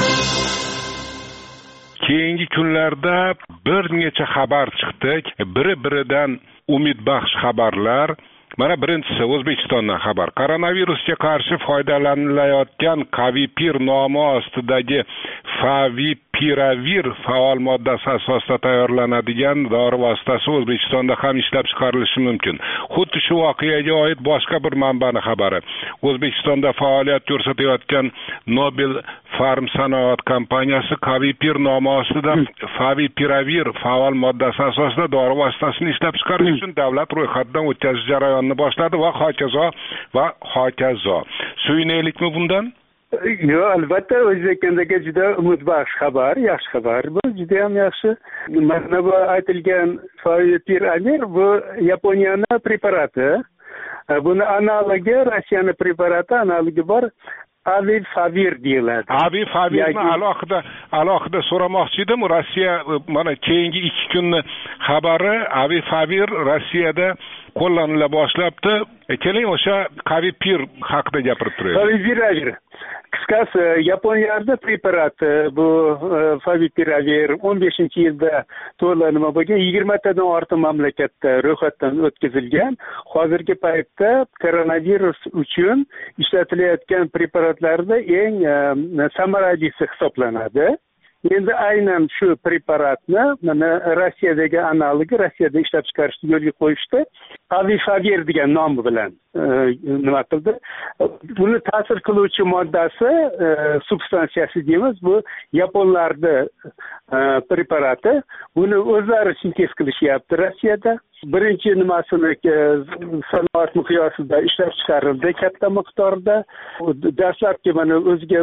Keyingi kunlarda bir necha xabar chiqdi. Biri-biridan umidbaxsh xabarlar. Mana birinchisi O'zbekistondan xabar. Koronavirusga qarshi foydalanilayotgan Kavipir nomi ostidagi Favipiravir faol moddasi asosida tayyorlanadigan dori vositasi O'zbekistonda ham ishlab chiqarilishi mumkin. Xuddi shu voqeaga oid boshqa bir manbaning xabari. O'zbekistonda faoliyat ko'rsatayotgan Nobel Pharm sanoat kompaniyasi Kavipir nomi ostida Favipiravir faol moddasi asosida dori vositasini ishlab chiqarish uchun davlat ro'yxatidan o'tkazish jarayonini boshladi va hokazo va hokazo. Suyunaylikmi bundan? Yo'q, albatta O'zbekistondagi juda umidbaxsh xabar, yaxshi xabar. Bu juda ham yaxshi. Mana bu aytilgan Favipiravir bu Yaponiyaning preparati. Buni analogi Rossiyaning preparati, analogi bor. Avifavir deyiladi. Avifavirni alohida alohida so'ramoqchi edim. Rossiya mana keyingi ikki kunni xabari Avifavir Rossiyada qo'llanila boshlabdi. Keling o'sha Kavipir haqida gapirib turaylik. Favipiravir qisqasi Yaponiyada preparati bu Favipiravir o'n beshinchi yilda to'la nima bo'lgan, yigirmatadan ortiq mamlakatda ro'yxatdan o'tkazilgan. Hozirgi paytda koronavirus uchun ishlatilayotgan preparatlarda eng samaralisi hisoblanadi. Endi aynan shu preparatni mana Rossiyadagi analogi Rossiyada ishlab chiqarishni yo'lga qo'yishdi. Favipiravir degan nom bilan nima qildi? Buni ta'sir qiluvchi moddasi, substansiyasi deymiz, bu yaponlarda preparati. Buni o'zlari sintez qilishyapti Rossiyada. Birinchi nimasini sanoat miqyosida ishlab chiqarildi katta miqdorda. Dastlabki mana o'ziga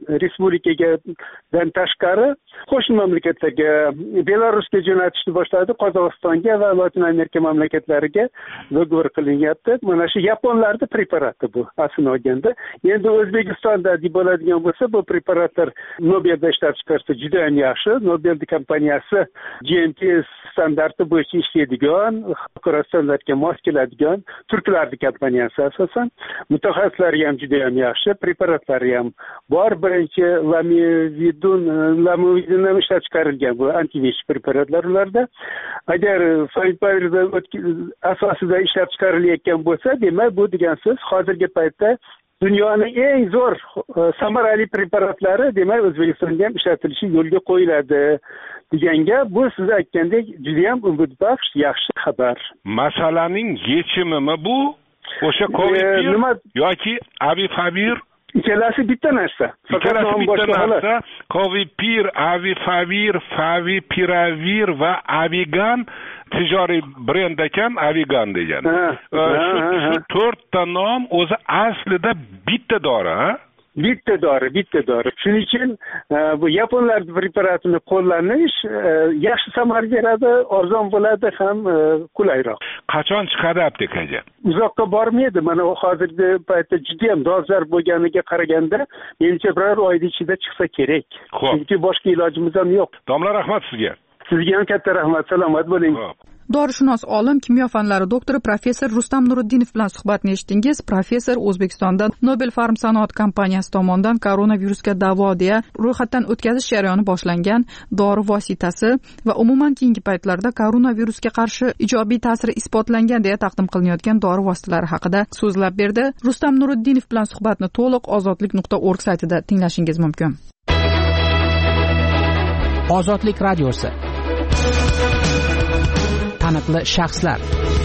respublikadan tashqari qo'shni mamlakatlarga, Belarusga jo'natishni boshladi, Qozog'istonga va Latin Amerika mamlakatlariga dogovor qilinyapti. Mana shu yaponlarda preparati bu aslini olganda. Endi O'zbekistonda deb bo'ladigan bo'lsa, bu preparatlar Nobelda ishlab chiqarsa juda ham yaxshi. Nobel kompaniyasi G M P standarti bo'yicha ishlaydigan, xalqaro standartga mos keladigan turklarning kompaniyasi asosan. Mutaxassislari ham juda ham yaxshi, preparatlari ham bor. Birinchi lamivudin, lamivudin ham ishlab chiqarilgan bu antivirus preparatlar ularda. Agar Favipiravir asosida ishlab chiqarilayotgan bo'lsa, demak bu degan so'z hozirgi paytda dunyoning eng zo'r samarali preparatlari demak O'zbekistonda ham ishlatilishi yo'lga qo'yiladi deganga, bu siz aytgandek juda ham umidbaxsh, yaxshi xabar. Masalaning yechimimi bu? O'sha Kavipir yoki Favipiravir? Ikkalasi bitta narsa. Ikkalasi bitta narsa. Kavipir, Favipiravir, Favipiravir va Avigan tijoriy brend ekan, Avigan degan. Shu to'rtta nom o'zi aslida bitta dori, ha? Bitta dori, bitta dori. Shuning uchun bu yaponlar preparatini qo'llanish yaxshi samara beradi, arzon bo'ladi ham qulayroq. Qachon chiqadi aptekaga? Uzoqqa bormaydi. Mana hozirgi paytda juda ham dolzarb bo'lganiga qaraganda, menimcha bir oyda ichida chiqsa kerak. Chunki boshqa ilojimiz ham yo'q. Domla, rahmat sizga. Sizga ham katta rahmat. Salomat bo'ling. Dorishunos olim, kimyo fanlari doktori professor Rustam Nuriddinov bilan suhbatni eshitdingiz. Professor O'zbekistonda Nobel Pharmsanoat kompaniyasi tomonidan koronavirusga davo deya ro'yxatdan o'tkazish jarayoni boshlangan dori vositasi va umuman keyingi paytlarda koronavirusga qarshi ijobiy ta'siri isbotlangan deya taqdim qilinayotgan dori vositalari haqida so'zlab berdi. Rustam Nuriddinov bilan suhbatni to'liq ozodlik nuqta org saytida tinglashingiz mumkin. Ozodlik radiosi. Taniqli shaxslar.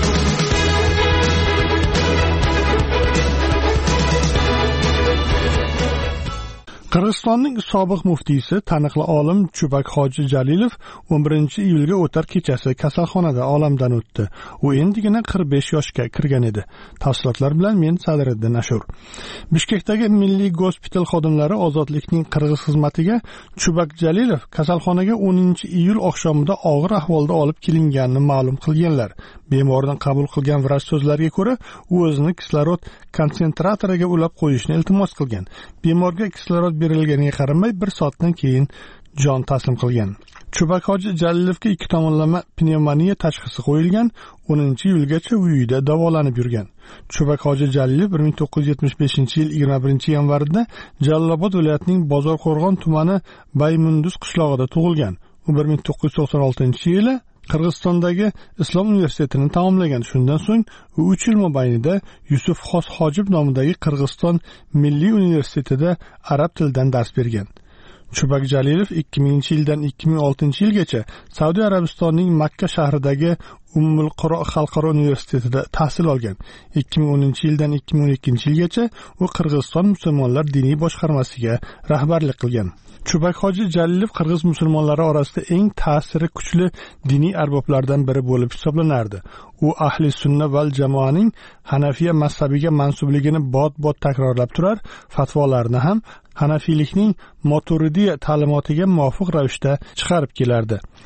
Qirg'izistonning sobiq muftiysi, taniqli olim Chubak Hoji Jalilov o'n birinchi iyulga o'tar kechasi kasalxonada olamdan o'tdi. U endigina qirq besh yoshga kirgan edi. Tafsilotlar bilan men Sadriddin Ashur. Bishkekdagi Milliy gospital xodimlari ozodlikning qirg'iz xizmatiga Chubak Jalilov kasalxonaga o'ninchi iyul oqshomida og'ir ahvolda olib kelinganini ma'lum qilganlar. Bemordan qabul qilgan vrach so'zlariga ko'ra, u o'zini kislorod konsentratoriga ulab qo'yishni iltimos qilgan. Bemorga kislorod berilganiga qaramay bir soatdan keyin jon taslim qilgan. Chubak Hoji Jalilovga ikki tomonlama pnevmoniya tashxisi qo'yilgan, o'ninchi iyulgacha uyida davolanib yurgan. Chubak Hoji Jalilov bir ming to'qqiz yuz yetmish beshinchi yil yigirma birinchi yanvarda Jalolobod viloyatining Bozorqo'rg'on tumani Baymunduz qishlog'ida tug'ilgan. U bir ming to'qqiz yuz to'qson oltinchi yili Qirg'izistondagi Islom universitetini tamomlagan. Shundan so'ng u uch yil mobaynida Yusuf Xos Hojib nomidagi Qirg'iziston Milliy universitetida arab tilidan dars bergan. Chubak Jalilov ikki minginchi yildan ikki ming oltinchi yilgacha Saudiya Arabistonining Makka shahridagi Ummul Quro xalqaro universitetida tahsil olgan. ikki ming o'ninchi yildan ikki ming o'n ikkinchi yilgacha u Qirg'iziston musulmonlar diniy boshqarmasiga rahbarlik qilgan. Chubak Hoji Jalilov qirg'iz musulmonlari orasida eng ta'siri kuchli diniy arboblardan biri bo'lib hisoblanardi. U ahli sunna val jamoaning Hanafiya mazhabiga mansubligini bot-bot takrorlab turar, fatvolarni ham Hanafiylikning Maturidiya ta'limotiga muvofiq ravishda chiqarib kelardi.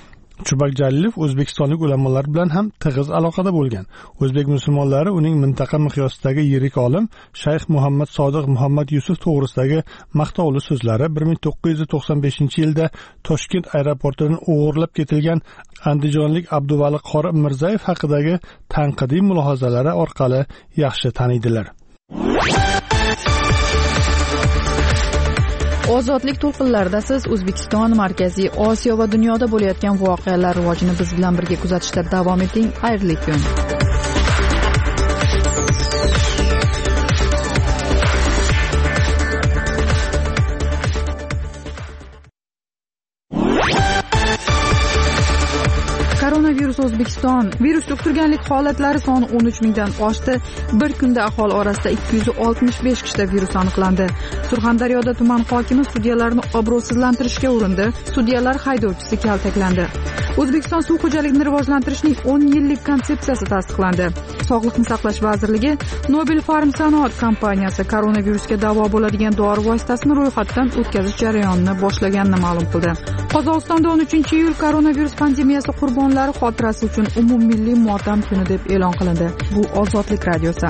Chubak Jalilov o'zbekistonlik ulamolar bilan ham tig'iz aloqada bo'lgan. O'zbek musulmonlari uning mintaqa miqyosidagi yirik olim Shayx Muhammad Sodiq Muhammad Yusuf to'g'risidagi maqtovli so'zlari bir ming to'qqiz yuz to'qson beshinchi yilda Toshkent aeroportidan o'g'irlab ketilgan andijonlik Abduvali Qori Mirzayev haqidagi tanqidiy mulohazalari orqali yaxshi taniydilar. Ozodlik to'lqinlarida siz O'zbekiston, Markaziy Osiyo va dunyoda bo'layotgan voqealar rivojini biz bilan birga kuzatishda davom eting. Xayrli kun. Koronavirus O'zbekiston virus yuqtirganlik holatlari soni o'n uch mingdan oshdi. Bir kunda aholi orasida ikki yuz oltmish besh kishida virus aniqlandi. Surxondaryoda tuman hokimi sudyalarni obro'sizlantirishga urindi. Sudyalar haydovchisi kaltaklandi. O'zbekiston suv xo'jaligini rivojlantirishning o'n yillik konsepsiyasi tasdiqlandi. Sog'liqni saqlash vazirligi Nobel Pharmsanoat kompaniyasi koronavirusga davo bo'ladigan dori vositasini ro'yxatdan o'tkazish jarayonini boshlaganini ma'lum qildi. Qozog'istonda o'n uchinchi iyul koronavirus pandemiyasi qurbonlari xotirasi uchun umummilliy motam kuni deb e'lon qilindi. Bu Ozodlik radiosi.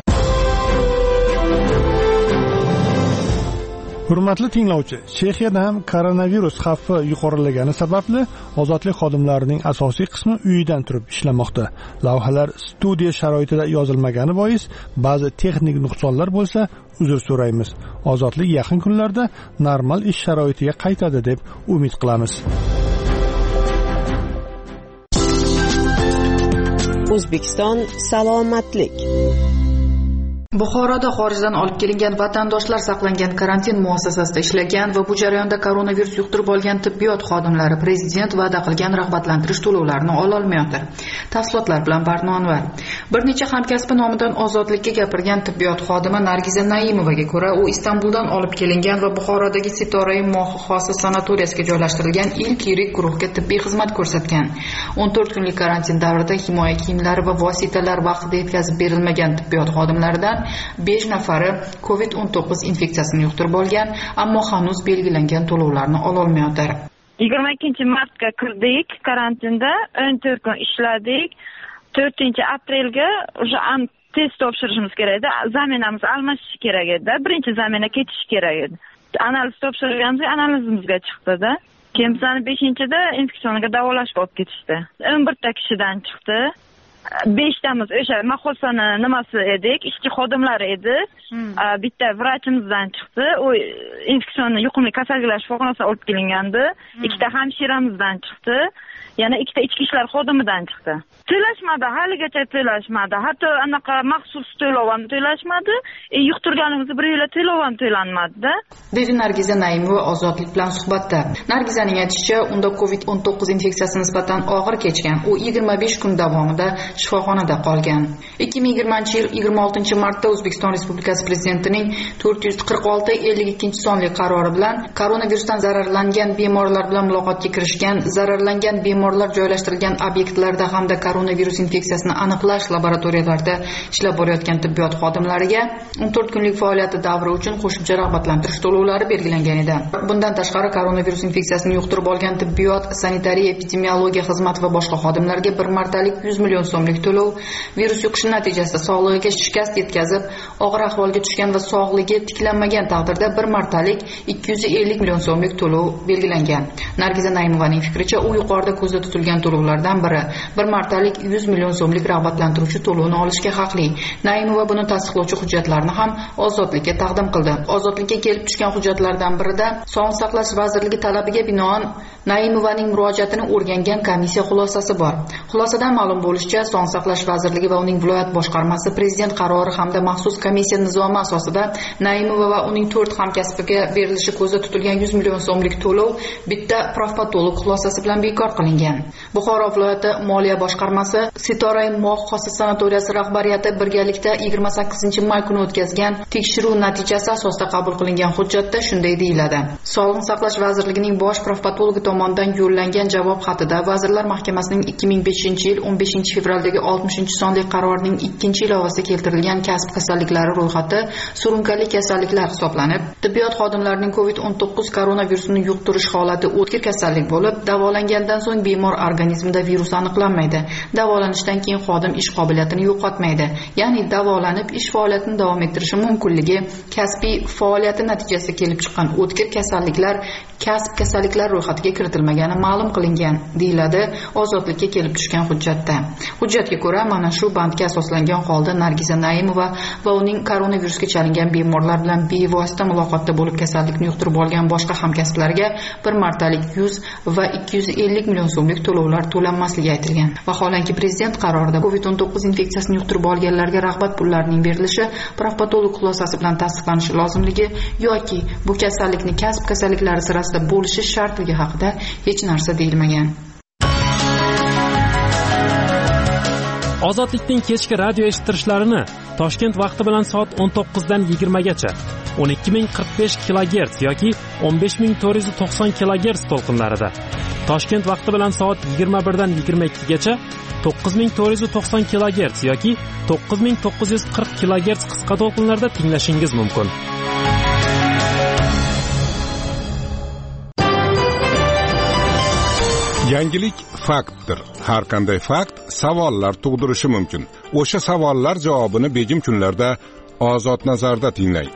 Hurmatli tinglovchi, Chexiyada ham koronavirus xavfi yuqorilagani sababli ozodlik xodimlarining asosiy qismi uyidan turib ishlamoqda. Lavhalar studiya sharoitida yozilmagani bois ba'zi texnik nuqsonlar bo'lsa, uzr so'raymiz. Ozodlik yaqin kunlarda normal ish sharoitiga qaytadi deb umid qilamiz. O'zbekiston salomatlik. Buxoroda xorijdan olib kelingan vatandoshlar saqlangan karantin muassasasida ishlagan va bu jarayonda koronavirus yuqtirib olgan tibbiyot xodimlari prezident va'da qilgan rag'batlantirish to'lovlarini ola olmayotir. Tafsilotlar bilan Barnonvar. Bir necha hamkasbi nomidan ozodlikka gapirgan tibbiyot xodimi Nargiza Naimovaga ko'ra, u Istanbuldan olib kelingan va Buxorodagi Sitorai Mohi xossis sanatoriyasiga joylashtirilgan ilk yirik guruhga tibbiy xizmat ko'rsatgan. o'n to'rt kunlik karantin davrida himoya kiyimlari va vositalar vaqtida yetkazib berilmagan tibbiyot xodimlaridan besh nafari covid o'n to'qqiz infeksiyasini yuqtirib olgan, ammo hanuz belgilangan to'lovlarni ola olmayotir. yigirma ikkinchi martga kirdik karantinda, o'n to'rt kun ishladik. to'rtinchi aprelga o'sha test topshirishimiz kerak edi. Zaminamiz almashishi kerak edi. Birinchi zamina ketish kerak edi. Analiz topshirganimizda analizimizga chiqdi-da. Keyin bizani beshinchida infeksiyaga davolashga olib ketishdi. o'n birta kishidan chiqdi. beshtamiz o'sha mahosani nimasi edik, ishchi xodimlari edi. Hmm. Bitta vrachimizdan chiqdi. U infeksion yuqumli kasalliklar shifoxonasiga olib kelingandi. Hmm. Ikkita hamshiramizdan chiqdi. Yana ikkita ichki ishlar xodimidan chiqdi. To'lashmadi, haligacha to'lashmadi. Hatto anaqa maxsus to'lov ham to'lashmadi. E, yuqtirganimizni bir yil to'lov ham to'lanmadi-da. Dedi Nargiza Naimova Ozodlik bilan suhbatda. Nargizaning aytishicha, unda covid o'n to'qqiz infeksiyasi nisbatan og'ir kechgan. U yigirma besh kun davomida shifoxonada qolgan. ikki ming yigirmanchi yil yigirma oltinchi martda O'zbekiston Respublikasi Prezidentining to'rt yuz qirq olti ellik ikkinchi sonli qarori bilan koronavirusdan zararlangan bemorlar bilan muloqotga kirishgan, zararlangan bemorlar joylashtirilgan obyektlarda hamda koronavirus infeksiyasini aniqlash laboratoriyalarida ishlab borayotgan tibbiyot xodimlariga o'n to'rt kunlik faoliyati davri uchun qo'shimcha rag'batlantirish to'lovlari belgilangan edi. Bundan tashqari koronavirus infeksiyasini yuqtirib olgan tibbiyot, sanitariya, epidemiologiya xizmati va boshqa xodimlarga bir martalik yuz million so'mlik to'lov, virus yuqishi natijasida sog'lig'iga shikast yetkazib, og'ir ahvolga tushgan va sog'ligi tiklanmagan taqdirda bir martalik ikki yuz ellik million so'mlik to'lov belgilangan. Nargiza Naimovaning fikricha, u yuqorida ko'zda tutilgan to'lovlardan biri bir martalik yuz million so'mlik rag'batlantiruvchi to'lovni olishga haqli. Naimova buni tasdiqlovchi hujjatlarni ham Ozodlikka taqdim qildi. Ozodlikka kelib tushgan hujjatlardan birida Sog'liqni saqlash vazirligi talabiga binoan Naimovaning murojaatini o'rgangan komissiya xulosasi bor. Xulosadan ma'lum bo'lishicha, Sog'liqni saqlash vazirligi va uning viloyat boshqarmasi prezident qarori hamda maxsus komissiya nizomi asosida Naimova va uning to'rt hamkasbiga berilishi ko'zda tutilgan yuz million so'mlik to'lov bitta profpatolog xulosasi bilan bekor qilingan. Buxoro viloyati moliya boshqarmasi Sitorai Moh xossis sanatoriyasi rahbariyati birgalikda yigirma sakkizinchi may kuni o'tkazgan tekshiruv natijasi asosida qabul qilingan hujjatda shunday deyiladi. Sog'liqni saqlash vazirligining bosh profpatologi tomonidan yo'llangan javob xatida Vazirlar Mahkamasining ikki ming beshinchi yil o'n beshinchi fevraldagi oltmishinchi sonli qarorining ikkinchi ilovasida keltirilgan kasb kasalliklari ro'yxati surunkali kasalliklar hisoblanib, tibbiyot xodimlarining covid o'n to'qqiz koronavirusini yuqtirish holati o'tkir kasallik bo'lib, davolangandan so'ng bemor organizmida virus aniqlanmaydi. Davolanishdan keyin xodim ish qobiliyatini yo'qotmaydi. Ya'ni davolanib ish faoliyatini davom ettirishi mumkinligi, kasbiy faoliyati natijasida kelib chiqqan o'tkir kasalliklar kasb kasalliklar ro'yxatiga kiritilmagani ma'lum qilingan, deyiladi Ozodlikka kelib tushgan hujjatda. Hujjatga ko'ra, mana shu bandga asoslangan holda Nargiza Naimova va uning koronavirusga chalingan bemorlar bilan bevosita muloqotda bo'lib kasallikni yuqtirib olgan boshqa hamkasblariga bir martalik yuz va ikki yuz ellik million so'mlik to'lovlar to'lanmasligi aytilgan. Vaholanki prezident qarorida kovid o'n to'qqiz infeksiyasini yuqtirib olganlarga rag'bat pullarining berilishi profpatolog xulosasi bilan tasdiqlanishi lozimligi yoki bu kasallikni kasb kasalliklari sirasida bo'lishi shartligi haqida hech narsa deyilmagan. Ozodlikning kechki radio eshittirishlarini Toshkent vaqti bilan soat o'n to'qqizdan yigirmagacha o'n ikki ming qirq besh kilogerts yoki o'n besh ming to'rt yuz to'qson kilogerts to'lqinlarida, Toshkent vaqti bilan soat yigirma birdan yigirma ikkigacha to'qqiz ming to'rt yuz to'qson kilogerts yoki to'qqiz ming to'qqiz yuz qirq kilogerts qisqa to'lqinlarda tinglashingiz mumkin. Yangilik faktdir. Har qanday fakt savollar tug'dirishi mumkin. O'sha savollar javobini begim kunlarda Ozod nazarda tinglang.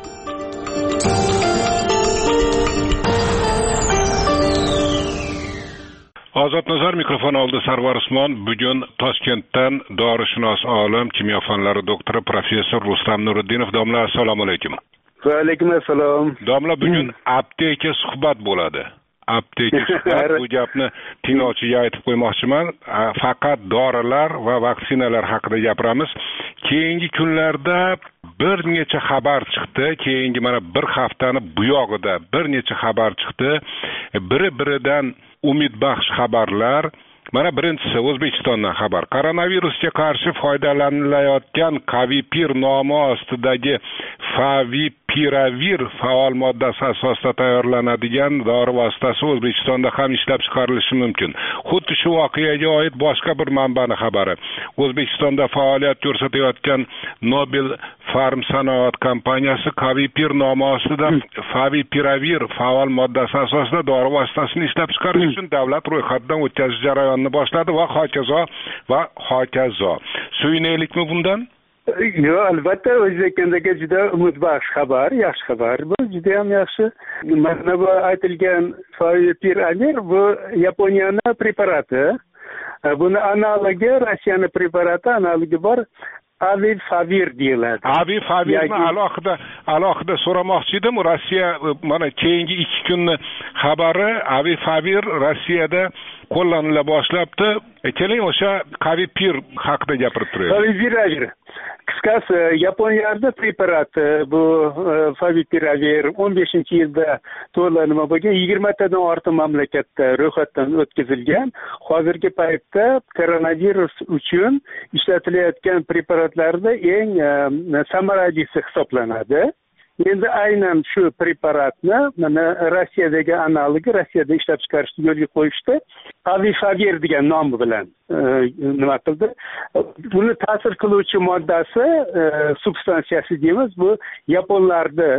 Ozod nazar mikrofon oldi Sarvar Usmon. Bugun Toshkentdan dorishunos olim, kimyo fanlari doktori professor Rustam Nuriddinov. Domla, assalomu alaykum. Va alaykum assalom. Domla, bugun apteka suhbat bo'ladi. Apteka suhbat, bu gapni tinglovchiga aytib qo'ymoqchiman. Faqat dorilar va vaksinalar haqida gapiramiz. Keyingi kunlarda bir necha xabar chiqdi. Keyingi mana bir haftani bu yog'ida bir necha xabar chiqdi. Biri-biridan umidbaxsh xabarlar. Mana birinchisi O'zbekistondan xabar. Koronavirusga qarshi foydalanilayotgan Kavipir nomi ostidagi Favipiravir faol moddasi asosida tayyorlanadigan dori vositasi O'zbekistonda ham ishlab chiqarilishi mumkin. Xuddi shu voqeaga oid boshqa bir manbani xabari. O'zbekistonda faoliyat ko'rsatayotgan Nobel Farm sanoat kompaniyasi Kavipir nomi ostida Favipiravir faol moddasi asosida dori vositasini ishlab chiqarish uchun davlat ro'yxatidan o'tkazish jarayonini boshladi va hokazo va hokazo. Suyunaylikmi bundan? Yo'q, albatta o'zbekistonga juda umidbaxsh xabar, yaxshi xabar. Bu juda ham yaxshi. Mana bu aytilgan Favipiravir bu Yaponiyaning preparati. Buni analogi Rossiyaning preparati, analogi bor. Avifavir deyiladi. Avifavirni alohida alohida so'ramoqchi edim. Rossiya mana keyingi ikki kunni xabari Avifavir Rossiyada qo'llanila boshlabdi. Keling o'sha Kavipir haqida gapirib turaylik. Favipiravir. Qisqasi Yaponiyada preparati bu Favipiravir o'n beshinchi yilda to'llanma bo'lgan yigirmatadan ortiq mamlakatda ro'yxatdan o'tkazilgan. Hozirgi paytda koronavirus uchun ishlatilayotgan preparatlarda eng samaralisi hisoblanadi. Endi aynan shu preparatni mana Rossiyadagi analogi Rossiyada ishlab chiqarishni yo'lga qo'yishdi. Avifavir degan nomi bilan nima qildi? Buni ta'sir qiluvchi moddasi, substansiyasi deymiz, bu yaponlarda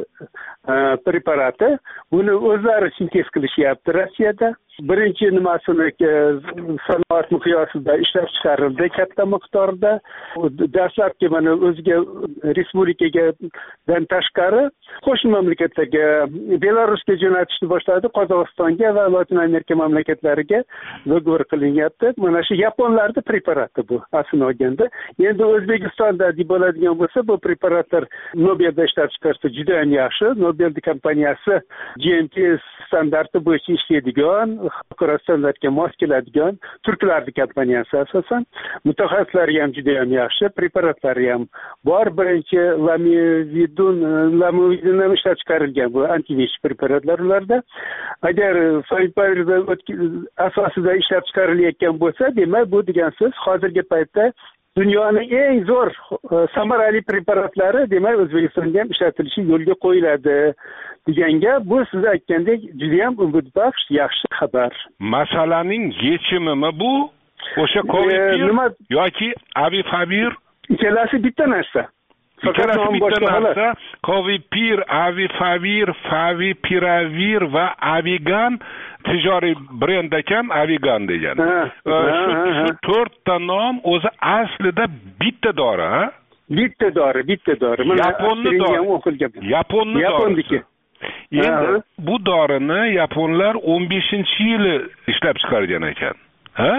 preparati. Buni o'zlari sintez qilishyapti Rossiyada. Birinchi nimasini sanoat miqyosida ishlab chiqarildi katta miqdorda. Dastlabki mana o'ziga respublikaga dan tashqari qo'shni mamlakatlarga, Belarusga jo'natishni boshladi, Qozog'istonga va Latin Amerika mamlakatlariga dogovor qilinyapti. Mana shu yaponlarda preparati bu aslini olganda. Endi O'zbekistonda deb bo'ladigan bo'lsa, bu preparatlar Nobelda ishlab chiqarsa juda ham yaxshi. Nobel kompaniyasi G M P standarti bo'yicha ishlaydigan, xalqaro standartga mos keladigan turklarning kompaniyasi asosan. Mutaxassislari ham juda ham yaxshi, preparatlari ham bor. Birinchi Lamivudin, Lamivudin ham ishlab chiqarilgan bu antivirus preparatlar ularda. Agar Favipiravir asosida ishlab chiqarilayotgan bo'lsa, demak bu degan so'z hozirgi paytda dunyoning eng zo'r samarali preparatlari demak O'zbekistonda ham ishlatilishi yo'lga qo'yiladi degan gap. Bu siz aytgandek juda ham umidbaxsh, yaxshi xabar. Masalaning yechimimi bu? O'sha Kavipir yoki Avifavir? Ikkalasi bitta narsa. ikkalasi bitta narsa. Covipir, Avifavir, Favipiravir va Avigan tijoriy brend ekan, Avigan degan. Shu to'rtta nom o'zi aslida bitta dori, ha? Bitta dori, bitta dori. Yaponni dori. Yaponni dori. Endi bu dorini yaponlar o'n beshinchi yili ishlab chiqargan ekan. Ha?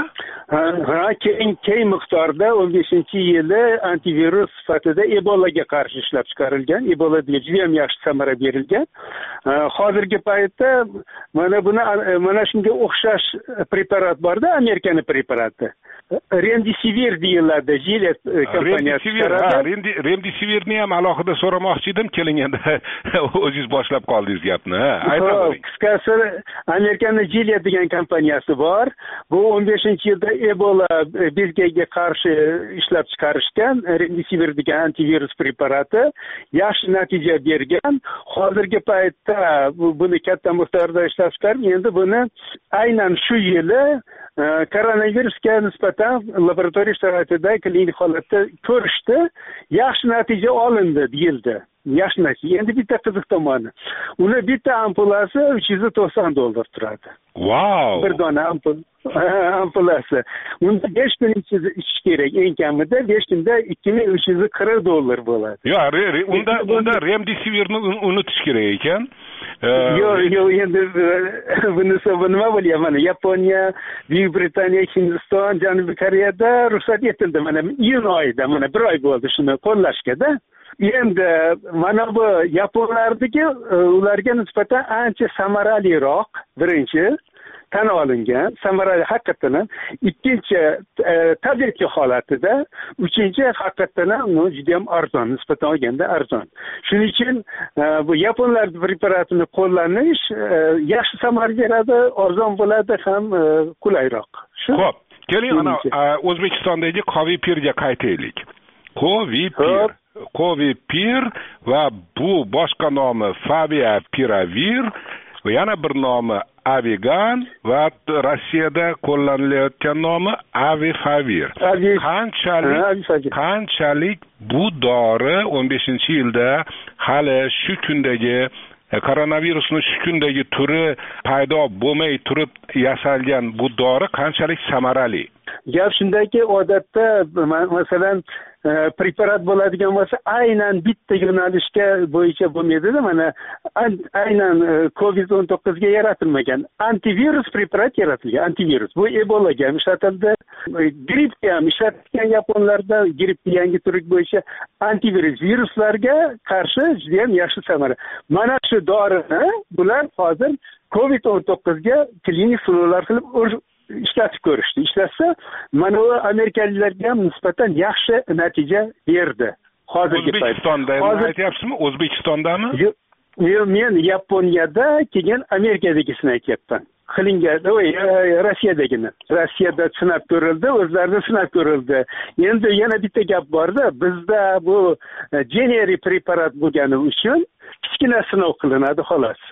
Ha, keng keng miqdorda o'n beshinchi yili antivirus sifatida Ebolaga qarshi ishlab chiqarilgan. Ebolaga juda ham yaxshi samara berilgan. Hozirgi paytda mana buni mana shunga o'xshash preparat borda, Amerikaning preparati. Remdesivir deyiladi, Gilead kompaniyasi chiqaradi. Remdesivirni ham alohida so'ramoqchi edim, kelinganda o'zingiz boshlab qoldingiz gapni. Aytavering. Qisqasi, Amerikaning Gilead degan kompaniyasi bor. Bu o'n beshinchi yilda Ebola bezgaga qarshi ishlab chiqarishgan Remdesivir degan antivirus preparati yaxshi natija bergan. Hozirgi paytda buni katta miqdorda ishlab chiqarib, endi buni aynan shu yili koronavirusga nisbatan laboratoriya sharoitida klinik holatda ko'rishdi, yaxshi natija olindi deyildi. Yaxshi natija. Endi bitta qiziq tomoni. Uni bitta ampulasi uch yuz to'qson dollar turadi. Wow! Bir dona ampul ampulasi. Unda besh kun ichish kerak, eng kamida besh kunda ikki ming uch yuz qirq dollar bo'ladi. Yo'q, unda unda Remdesivirni unutish kerak ekan. Yo'q, yo'q, endi bunisi nima bo'lyapti? Yaponiya, Buyuk Britaniya, Hindiston, Janubiy Koreyada ruxsat etildi. Mana iyun oyida, mana bir oy bo'ldi shuni qo'llashga-da. Endi mana bu yaponlardagi ularga nisbatan ancha samaraliroq, birinchi tan olingan, samarali haqiqatan ham, ikkinchi tabletli holatida, uchinchi haqiqatan ham juda ham arzon, nisbatan olganda arzon. Shuning uchun bu yaponlar preparatini qo'llanish yaxshi samara beradi, arzon bo'ladi ham qulayroq. Xo'p, keling ana O'zbekistondagi Covipirga qaytaylik. Covipir Covipir va bu boshqa nomi Favipiravir va yana bir nomi Avigan va Rossiyada qo'llanilayotgan nomi Avifavir. Qanchalik qanchalik bu dori o'n beshinchi yilda hali shu kundagi koronavirusning shu kundagi turi paydo bo'lmay turib yasalgan bu dori qanchalik samarali? Gap shundaki, odatda masalan preparat bo'ladigan bo'lsa, aynan bitta yo'nalishga bo'yicha bo'lmaydi-da, mana aynan covid o'n to'qqizga yaratilmagan antivirus preparat yaratilgan. Antivirus bu Ebolaga ham ishlatildi, grippga ham ishlatilgan. Yaponlarda grippning yangi turi bo'yicha antivirus viruslarga qarshi juda ham yaxshi samara. Mana shu dorini bular hozir covid o'n to'qqizga klinik sinovlar qilib ishlatib ko'rishdi. Ishlatsa, mana u amerikaliklarga ham nisbatan yaxshi natija berdi. Hozirgi paytda. O'zbekistonda aytyapsizmi? O'zbekistondami? Yo'q, men Yaponiyada, keyin Amerikadagisini aytyapman. Qilingan, Rossiyadagini. Rossiyada sinab ko'rildi, o'zlarida sinab ko'rildi. Endi yana bitta gap borda, bizda bu generic preparat bo'lgani uchun kichkina sinov qilinadi xolos.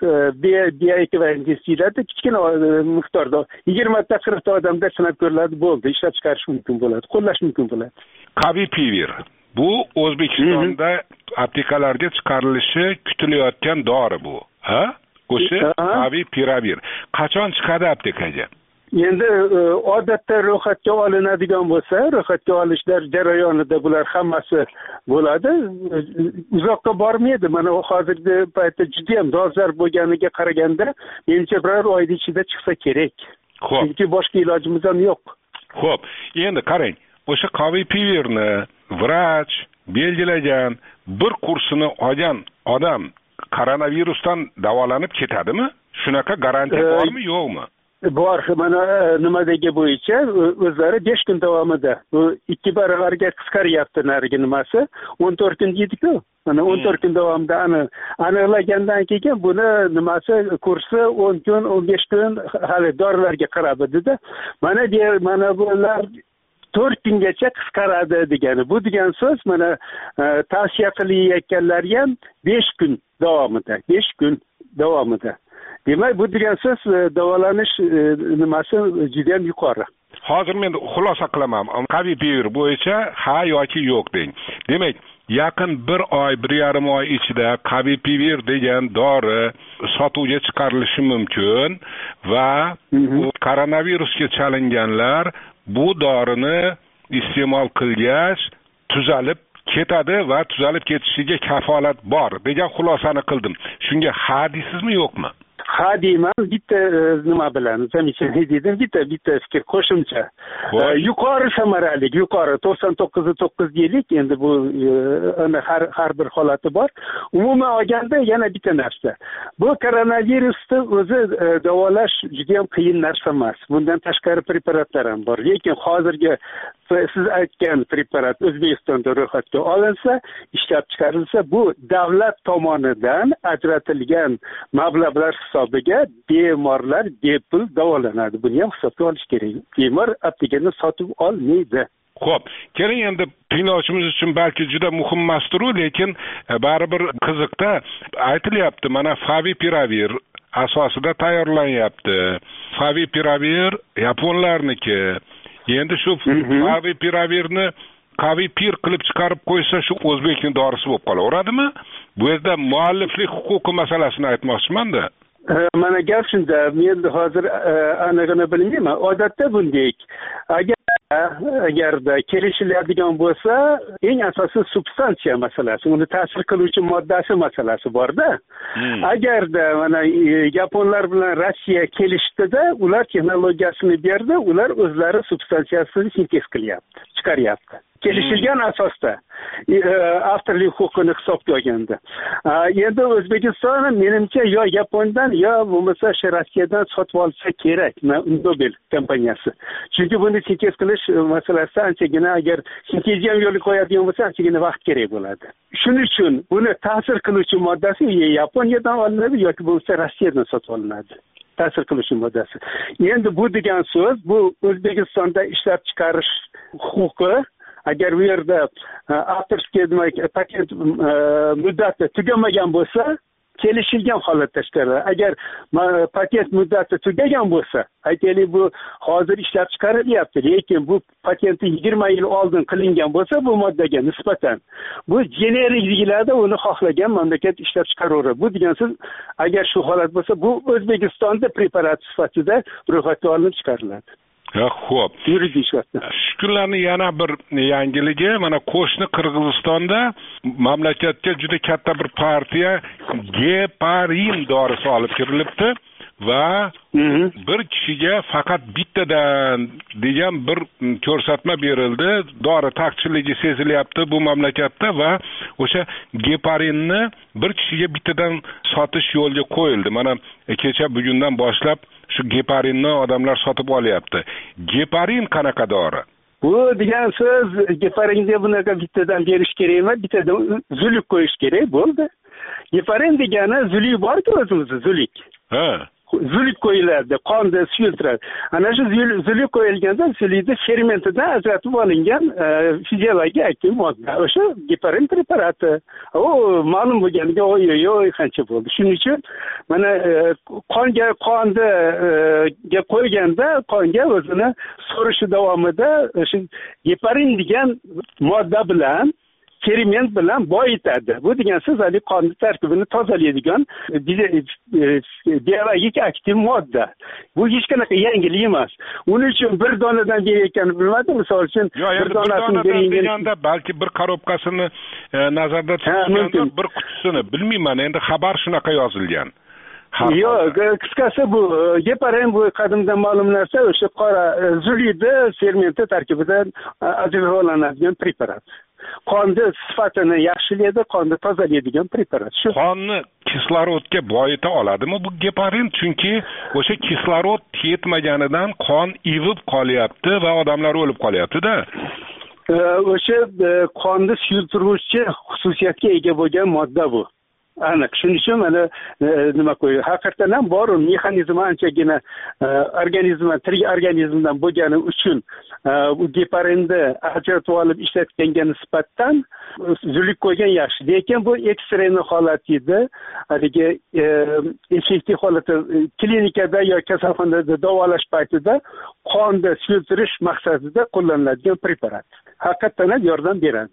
Bioekvivalentiyada kichkina miqdorda yigirma ta qirq ta odamda sinab ko'riladi, bo'ldi, ishlab chiqarish mumkin bo'ladi, qo'llash mumkin bo'ladi. Covipir bu O'zbekistonda aptekalarga chiqarilishi kutilayotgan dori bu, ha? O'sha Favipiravir qachon chiqadi aptekaga? Endi odatda ro'yxatga olinadigan bo'lsa, ro'yxatga olishlar jarayonida bular hammasi bo'ladi. Uzoqqa bormaydi. Mana hozirgi paytda juda ham dolzarb bo'lganiga qaraganda, menimcha bir oy ichida chiqsa kerak. Xo'p. Chunki boshqa ilojimiz ham yo'q. Xo'p, endi qarang, o'sha Covipivirni vrach belgilagan, bir kursini olgan odam koronavirusdan davolanib ketadimi? Shunaqa garantiya bormi, yo'qmi? Bor, mana nimadagi bo'yicha o'zlari besh kun davomida bu ikki baravarga qisqaryapti narigi nimasi. o'n to'rt kun deydi-ku. Mana o'n to'rt kun davomida ani aniqlagandan keyin buni nimasi kursi o'n kun, o'n besh kun hali dorilarga qarab edi-da. Mana bu mana bular to'rt kungacha qisqaradi degani. Bu degan so'z mana tavsiya qilayotganlari ham besh kun davomida, besh kun davomida. Demak, bu degan so'z davolanish nimasi juda ham yuqori. Hozir men xulosa qilaman. Covipir bo'yicha ha yoki yo'q deng. Demak, yaqin bir oy bir yarim oy ichida Kavipivir degan dori sotuvga chiqarilishi mumkin va u koronavirusga chalinganlar bu dorini iste'mol qilgach tuzalib ketadi va tuzalib ketishiga kafolat bor degan xulosani qildim. Shunga ha deysizmi yo'qmi? Ha deyman, bitta nima bilan zamechaniya dedim, bitta bitta fikr qo'shimcha. Yuqori samaralik, yuqori to'qson to'qqiz to'qqiz deylik, endi bu har har bir holati bor. Umuman olganda yana bitta narsa. Bu koronavirusni o'zi davolash juda ham qiyin narsa emas. Bundan tashqari preparatlar ham bor. Lekin hozirgi siz aytgan preparat O'zbekistonda ro'yxatga olinsa, ishlab chiqarilsa, bu davlat tomonidan ajratilgan mablag'lar hisobiga bemorlar bepul davolanadi. Buni ham hisobga olish kerak. Bemor aptekani sotib olmaydi. Xo'p, keling endi tinglovchimiz uchun balki juda muhim emasdir, lekin baribir qiziqda aytilyapti, mana Favipiravir asosida tayyorlanyapti. Favipiravir yaponlarniki. Endi shu Favipiravirni Kavipir qilib chiqarib qo'ysa, shu o'zbekning dorisi bo'lib qolaveradimi? Bu yerda mualliflik huquqi masalasini aytmoqchiman-da. Mana gap shunda, men hozir anig'ini bilmayman. Odatda bunday. Agar agarda kelishiladigan bo'lsa, eng asosiy substansiya masalasi, uni ta'sir qiluvchi moddasi masalasi bor-da. Hmm. Agarda mana yaponlar bilan Rossiya kelishdida, ular texnologiyasini berdi, ular o'zlari substansiyasini sintez qilyapti, chiqaryapti. Kelishilgan asosda avtorlik huquqini hisobga olganda. Endi O'zbekiston menimcha yo Yaponiyadan yo bo'lmasa Rossiyadan sotib olsa kerak, Nobel kompaniyasi. Chunki buni sintez qilish masalasi anchagina, agar sintezga yo'l qo'yadigan bo'lsa, anchagina vaqt kerak bo'ladi. Shuning uchun buni ta'sir qiluvchi moddasi Yaponiyadan olinadi yoki bo'lmasa Rossiyadan sotib olinadi. Ta'sir qiluvchi moddasi. Endi bu degan so'z, bu O'zbekistonda ishlab chiqarish huquqi agar bu yerda avtorskiy demak patent muddati tugamagan bo'lsa, kelishilgan holatda chiqariladi. Agar patent muddati tugagan bo'lsa, aytaylik bu hozir ishlab chiqarilyapti, lekin bu patenti yigirma yil oldin qilingan bo'lsa, bu moddaga nisbatan bu generikligida uni xohlagan mamlakat ishlab chiqaraveradi. Bu degan so'z, agar shu holat bo'lsa, bu O'zbekistonda preparat sifatida ro'yxatga olinib chiqariladi. Xo'p. Shu kunlarning yana bir yangiligi, mana qo'shni Qirg'izistonda mamlakatga juda katta bir partiya geparin dorisi olib kirilibdi va bir kishiga faqat bittadan degan bir ko'rsatma berildi. Dori taqchilligi sezilyapti bu mamlakatda va o'sha geparinni bir kishiga bittadan sotish yo'lga qo'yildi. Mana kecha bugundan boshlab shu geparinni odamlar sotib olyapti. Geparin qanaqa dori? Bu degan so'z, geparinga bunaqa bittadan berish kerak emas, bittadan zulik qo'yish kerak bo'ldi. Geparin degani zulik bor-ku o'zimizda, zulik. Ha. Zulik qo'yiladi, qonda suyultiradi. Ana shu zulik qo'yilganda zulikni fermentidan ajratib olingan fiziologik aktiv modda. O'sha geparin preparati. O ma'lum bo'lganiga oy-oy qancha bo'ldi. Shuning uchun mana qonga qonda ga qo'yganda qonga o'zini so'rishi davomida o'sha geparin degan modda bilan ferment bilan boyitadi. Bu degan so'z hali qonni tarkibini tozalaydigan biologik aktiv modda. Bu hech qanaqa yangilik emas. Uning uchun bir donadan berayotganini bilmadim. Misol uchun bir donasini berganda balki bir korobkasini nazarda tutganda bir qutisini bilmayman. Endi xabar shunaqa yozilgan. Yo'q, qisqasi bu geparin bu qadimdan ma'lum narsa, o'sha qora zulida fermenti tarkibidan ajratiladigan preparat. Qonni sifatini yaxshilaydi, qonni tozalaydigan preparat. Shu qonni kislorodga boyita oladimi bu geparin? Chunki o'sha kislorod yetmaganidan qon ivib qolyapti va odamlar o'lib qolyapti-da. O'sha qonni suyultiruvchi xususiyatga ega bo'lgan modda bu. Aniq. Shuning uchun mana nima qo'ydi? Haqiqatan ham bor, mexanizmi anchagina organizmdan, tirik organizmdan bo'lgani uchun bu geparinni ajratib olib ishlatganga nisbatan zulik qo'ygan yaxshi. Lekin bu ekstremniy holat edi. Haligi effektiv holatda klinikada yoki kasalxonada davolash paytida qonni suyultirish maqsadida qo'llaniladigan preparat. Haqiqatan ham yordam beradi.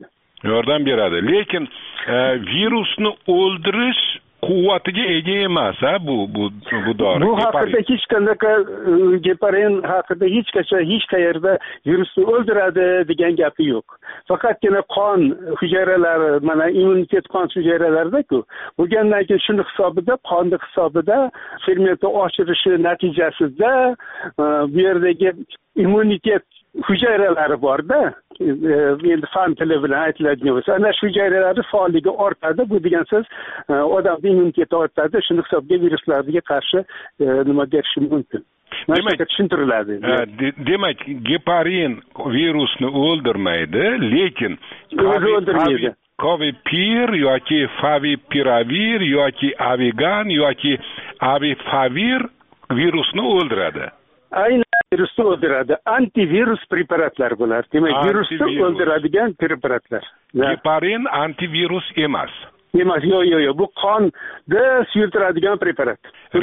yordam beradi. Lekin virusni o'ldirish quvvatiga ega emas, ha, bu bu bu dori. Bu haqida hech qanday geparin haqida hech qachon hech qayerda virusni o'ldiradi degan gapi yo'q. Faqatgina qon hujayralari, mana immunitet qon hujayralarida-ku, bo'lgandan keyin shuni hisobida, qonni hisobida fermentni oshirishi natijasida bu yerdagi immunitet hujayralari bor-da, endi fan tili bilan aytiladigan bo'lsa, ana shu hujayralarni faolligi ortadi. Bu degan so'z odamning immuniteti ortadi, shuni hisobga viruslarga qarshi nima berishi mumkin. Demak, tushuntiriladi. Demak, geparin virusni o'ldirmaydi, lekin o'zi o'ldirmaydi. Covipir yoki favipiravir yoki avigan yoki avifavir virusni o'ldiradi. Aynan virusni o'ldiradi. Antivirus preparatlar bular. Demak, virusni o'ldiradigan preparatlar. Geparin antivirus emas. Emas, yo'q, yo'q, yo'q. Bu qonni suyultiradigan preparat.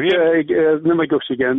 Nimaga o'xshagan?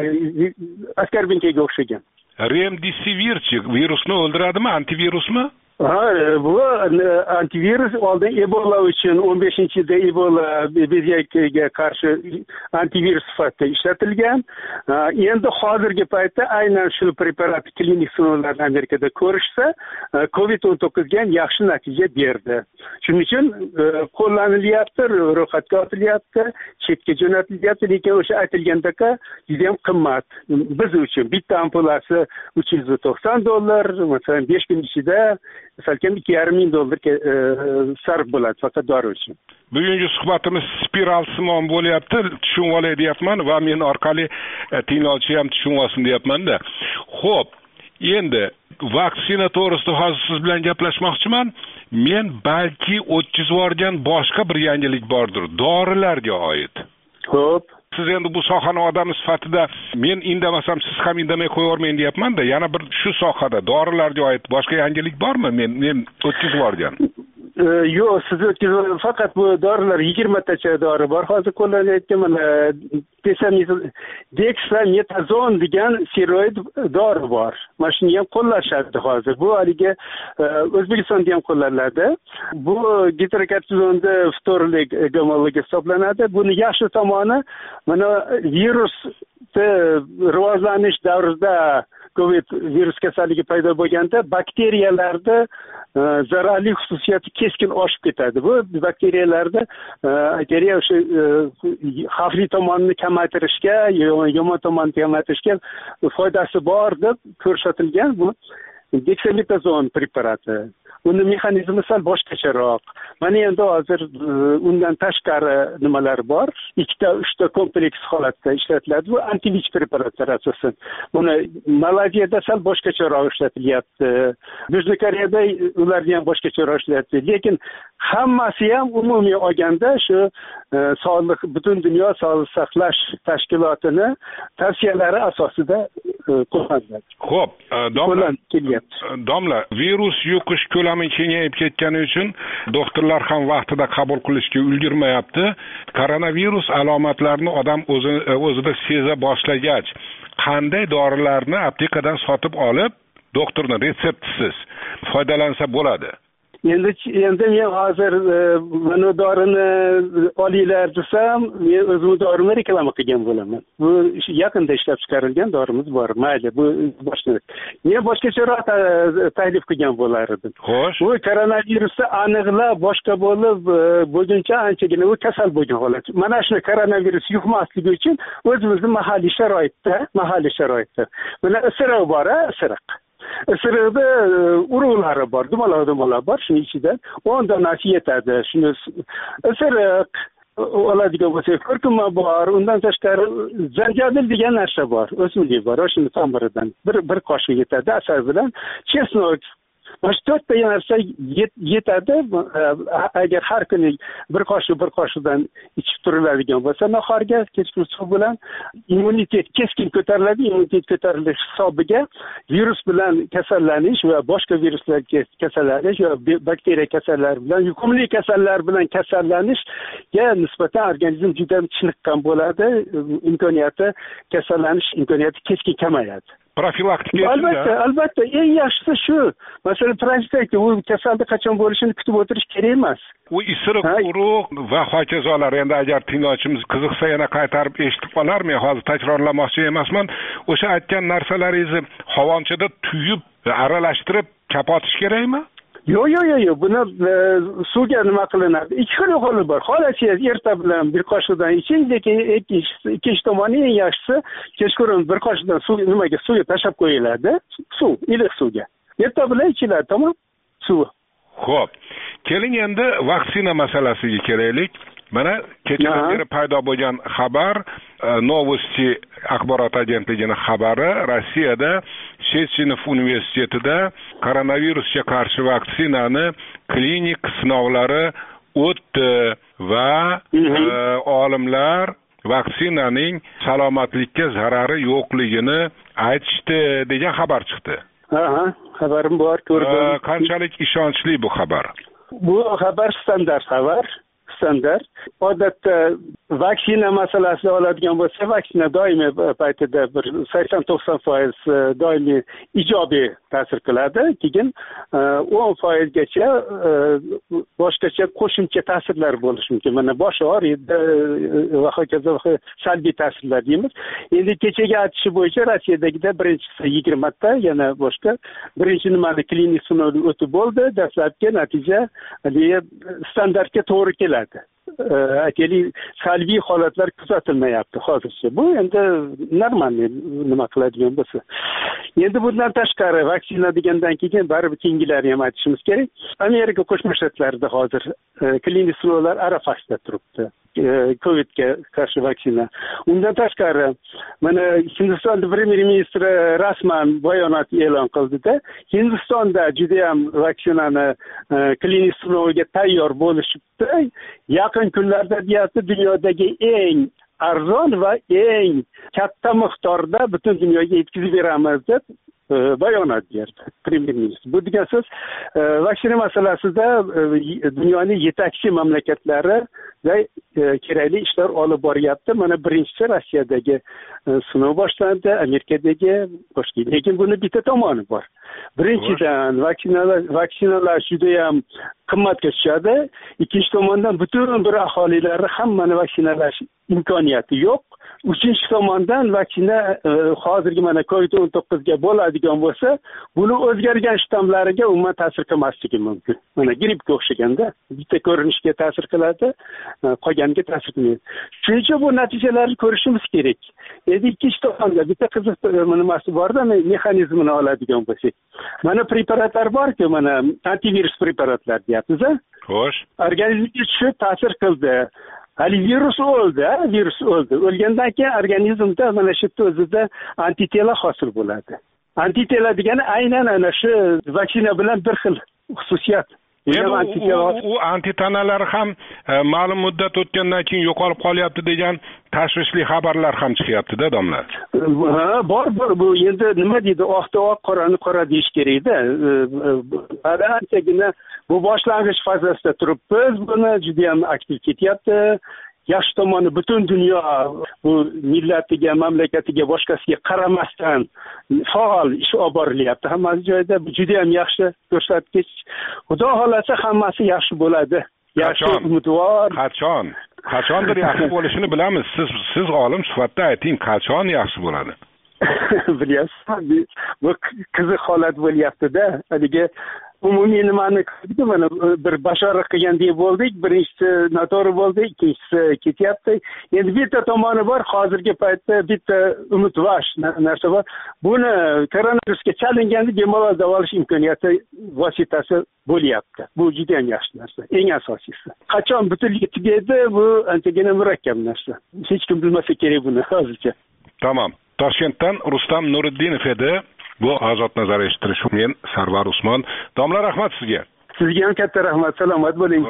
Askarbinkaga o'xshagan. Remdesivir-chi virusni o'ldiradimi, antivirusmi? Ha, bu antivirus oldin Ebola uchun o'n beshinchi yilda Ebola beziyakiga qarshi antivirus sifatida ishlatilgan. Endi hozirgi paytda aynan shu preparat klinik sinovlarni Amerikada ko'rishsa, covid o'n to'qqiz ga yaxshi natija berdi. Shuning uchun qo'llanilyapti, ro'yxatga otilyapti, chetga jo'natilyapti, lekin o'sha aytilgandek juda ham qimmat. Biz uchun bitta ampulasi uch yuz to'qson dollar, masalan besh kun ichida salkam ikki yarim ming dollar sarf bo'ladi faqat dori uchun. Bugungi suhbatimiz spiral simon bo'lyapti, tushunib olay deyapman va men orqali tinglovchi ham tushunib olsin deyapman-da. Xo'p, endi vaksina to'g'risida hozir siz bilan gaplashmoqchiman. Men balki o'tkazib yuborgan boshqa bir yangilik bordir, dorilarga oid. Xo'p. Siz endi bu sohani odami sifatida men indamasam siz ham indamay qo'yavermang deyapman-da. Yana bir shu sohada dorilarga oid boshqa yangilik bormi? Men men o'tkazib yuborgan. Yo'q, siz o'tkazib faqat bu dorilar yigirma tacha dori bor. Hozir qo'llanayotgan mana dexametazon degan steroid dori bor. Mana shuni ham qo'llashadi hozir. Bu haliga O'zbekistonda ham qo'llaniladi. Bu gidrokortizonda ftorlik gomologiya hisoblanadi. Buni yaxshi tomoni mana virus rivojlanish davrida Covid virus kasalligi paydo bo'lganda bakteriyalarda zararli xususiyati keskin oshib ketadi. Bu bakteriyalarda bakteriya o'sha xavfli tomonini kamaytirishga, yomon tomonini kamaytirishga foydasi bor deb ko'rsatilgan bu dexametazon preparati. Uni mexanizmi sal boshqacharoq. Mana endi hozir undan tashqari nimalar bor. Ikkita, uchta kompleks holatda ishlatiladi. Bu antivich preparatlar asosan. Buni Malayziyada sal boshqacharoq ishlatilyapti. Junubiy Koreyada ularni ham boshqacharoq ishlatyapti. Lekin hammasi ham umumiy olganda shu sog'liq butun dunyo sog'liqni saqlash tashkilotini tavsiyalari asosida qo'llaniladi. Xo'p, domla, domla, virus yuqish ko'lami kengayib ketgani uchun doktorlar ham vaqtida qabul qilishga ulgurmayapti. Koronavirus alomatlarini odam o'zi o'zida seza boshlagach, qanday dorilarni aptekadan sotib olib, doktorning retseptisiz foydalansa bo'ladi? Endi endi men hozir mana dorini olinglar desam, men o'zim dorimni reklama qilgan bo'laman. Bu yaqinda ishlab chiqarilgan dorimiz bor. Mayli, bu boshqa. Men boshqacharoq taklif qilgan bo'lar edim. Xo'sh. Bu koronavirusni aniqlab boshqa bo'lib bo'lguncha anchagina u kasal bo'lgan holat. Mana shu koronavirus yuqmasligi uchun o'zimizning mahalliy sharoitda, mahalliy sharoitda. Mana isiriq bor, isiriq. Isiriqda urug'lari bor, dumaloq-dumaloq bor, shuning ichida o'n donasi yetadi. Shuni isiriq oladigan bo'lsak, kurkuma bor, undan tashqari zanjabil degan narsa bor, o'simlik bor, shuni tomiridan bir bir qoshiq yetadi, asal bilan chesnok. Mana shu to'rtta narsa yetadi. Agar har kuni bir qoshiq bir qoshiqdan ichib turiladigan bo'lsa, nahorga kechki suv bilan immunitet keskin ko'tariladi. Immunitet ko'tarilish hisobiga virus bilan kasallanish va boshqa viruslarga kasallanish va bakteriya kasallari bilan, yuqumli kasallar bilan kasallanishga nisbatan organizm juda chiniqqan bo'ladi. Imkoniyati kasallanish imkoniyati keskin kamayadi. profilaktika albatta albatta eng yaxshisi shu. Masalan, tranzitda u kasallik qachon bo'lishini kutib o'tirish kerak emas. U isiriq, urug' va hokazolar. Endi agar tinglovchimiz qiziqsa yana qaytarib eshitib qolarmi? Hozir takrorlamoqchi emasman. O'sha aytgan narsalaringizni havonchada tuyib, aralashtirib kapotish kerakmi? Yo'q, yo'q, yo'q, yo'q. Buni e, suvga nima qilinadi? Ikki xil yo'li bor. Xohlasangiz erta bilan bir qoshiqdan iching, lekin ikkinchi ikkinchi tomoni eng yaxshisi kechqurun bir qoshiqdan suv nimaga suvga tashlab qo'yiladi. Suv, iliq suvga. Erta bilan ichiladi, tamom? Suv. Xo'p. Keling endi vaksina masalasiga kelaylik. Mana kechadan beri paydo bo'lgan xabar, Novosti axborot agentligining xabari, Rossiyada Shechinov universitetida koronavirusga qarshi vaksinani klinik sinovlari o'tdi va olimlar vaksinaning salomatlikka zarari yo'qligini aytishdi degan xabar chiqdi. Ha, xabarim bor, ko'rdim. Qanchalik ishonchli bu xabar? Bu xabar standart xabar. Standart. Odatda vaksina masalasini oladigan bo'lsa, vaksina doimiy paytida bir sakson to'qson foiz doimiy ijobiy ta'sir qiladi. Keyin o'n foizgacha boshqacha qo'shimcha ta'sirlar bo'lishi mumkin. Mana bosh og'riydi va hokazo salbiy ta'sirlar deymiz. Endi kechagi aytishi bo'yicha Rossiyadagida birinchisi yigirmata, yana boshqa birinchi nimani klinik sinovdan o'tib bo'ldi. Dastlabki natija standartga to'g'ri keladi. Aytaylik, salbiy holatlar kuzatilmayapti hozircha. Bu endi normalniy nima qiladigan bo'lsa. Endi bundan tashqari vaksina degandan keyin baribir keyingilarni ham aytishimiz kerak. Amerika Qo'shma Shtatlarida hozir klinik sinovlar arafasida turibdi. Covidga qarshi vaksina. Undan tashqari mana Hindiston premyer ministri rasman bayonot e'lon qildida, Hindistonda juda ham vaksinani klinik sinovga tayyor bo'lishibdi. Yaqin kunlarda deyapti, dunyodagi eng arzon va eng katta miqdorda butun dunyoga yetkazib beramiz deb bayonot berdi premyer ministr. Bu degan so'z vaksina masalasida dunyoning yetakchi mamlakatlari va kerakli ishlar olib boryapti. Mana birinchisi Rossiyadagi sinov boshlandi, Amerikadagi boshqa. Lekin buni bitta tomoni bor. Birinchidan vaksinalar vaksinalar juda ham qimmatga tushadi. Ikkinchi tomondan butun bir aholilarni hammani vaksinalash imkoniyati yo'q. Uchinchi tomondan vaksina hozirgi mana covid o'n to'qqiz ga bo'ladigan bo'lsa, buni o'zgargan shtammlariga umuman ta'sir qilmasligi mumkin. Mana grippga o'xshaganda bitta ko'rinishga ta'sir qiladi, qolganiga ta'sir qilmaydi. Shuning uchun bu natijalarni ko'rishimiz kerak. Endi ikkinchi tomonda bitta qiziq nimasi bor-da, mexanizmini oladigan bo'lsak. Mana preparatlar bor-ku, mana antivirus preparatlar deyapmiz-a? Xo'sh. Organizmga tushib ta'sir qildi. Hali virus o'ldi, virus o'ldi. O'lgandan keyin organizmda mana shu o'zida antitela hosil bo'ladi. Antitela degani aynan ana shu vaksina bilan bir xil xususiyat. U antitanalar ham ma'lum muddat o'tgandan keyin yo'qolib qolyapti degan tashvishli xabarlar ham chiqyapti-da, domla. Ha, bor, bor. Bu endi nima deydi? Oqda oq, qorani qora deyish kerak-da. Anchagina bu boshlang'ich fazasida turibmiz. Buni juda ham aktiv ketyapti. Yaxshi tomoni butun dunyo bu millatiga, mamlakatiga, boshqasiga qaramasdan faol ish olib borilyapti. Hammasi joyida juda ham yaxshi ko'rsatkich. Xudo xolasa hammasi yaxshi bo'ladi. Yaxshi, umidvor. Qachon? Qachondir yaxshi bo'lishini bilamiz. Siz siz olim sifatida ayting, qachon yaxshi bo'ladi? Bilyapsiz, bu qiziq holat bo'lyapti-da. Haligi umumiy nimani qildik, mana bir bashorat qilgandek bo'ldik. Birinchisi noto'g'ri bo'ldi, ikkinchisi ketyapti. Endi bitta tomoni bor, hozirgi paytda bitta umidvash narsa bor. Buni koronavirusga chalinganda bemalol davolash imkoniyati vositasi bo'lyapti. Bu juda ham yaxshi narsa, eng asosiysi. Qachon butunligi tugaydi, bu anchagina murakkab narsa. Hech kim bilmasa kerak buni hozircha. Tamam. Toshkentdan Rustam Nuriddinov edi. Bu Ozod nazar eshittirish. Men Sarvar Usmon. Domla, rahmat sizga. Sizga ham katta rahmat. Salomat bo'ling.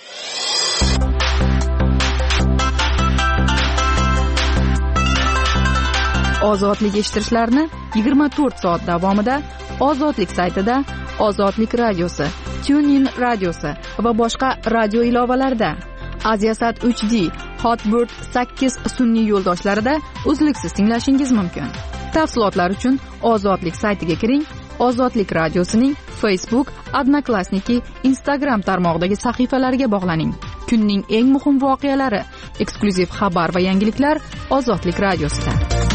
Ozodlik eshittirishlarni yigirma to'rt soat davomida Ozodlik saytida, Ozodlik radiosi, TuneIn radiosi va boshqa radio ilovalarida, Aziasat uch D, Hotbird sakkiz sun'iy yo'ldoshlarida uzluksiz tinglashingiz mumkin. Tafsilotlar uchun ozodlik saytiga kiring, ozodlik radiosining Facebook, Odnoklassniki, Instagram tarmog'idagi sahifalariga bog'laning. Kunning eng muhim voqealari, eksklyuziv xabar va yangiliklar Ozodlik radiosida.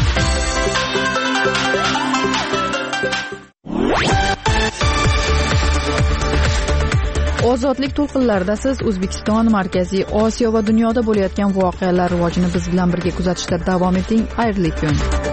Ozodlik to'lqinlarida siz O'zbekiston, Markaziy Osiyo va dunyoda bo'layotgan voqealar rivojini biz bilan birga kuzatishda davom eting. Xayrli kun.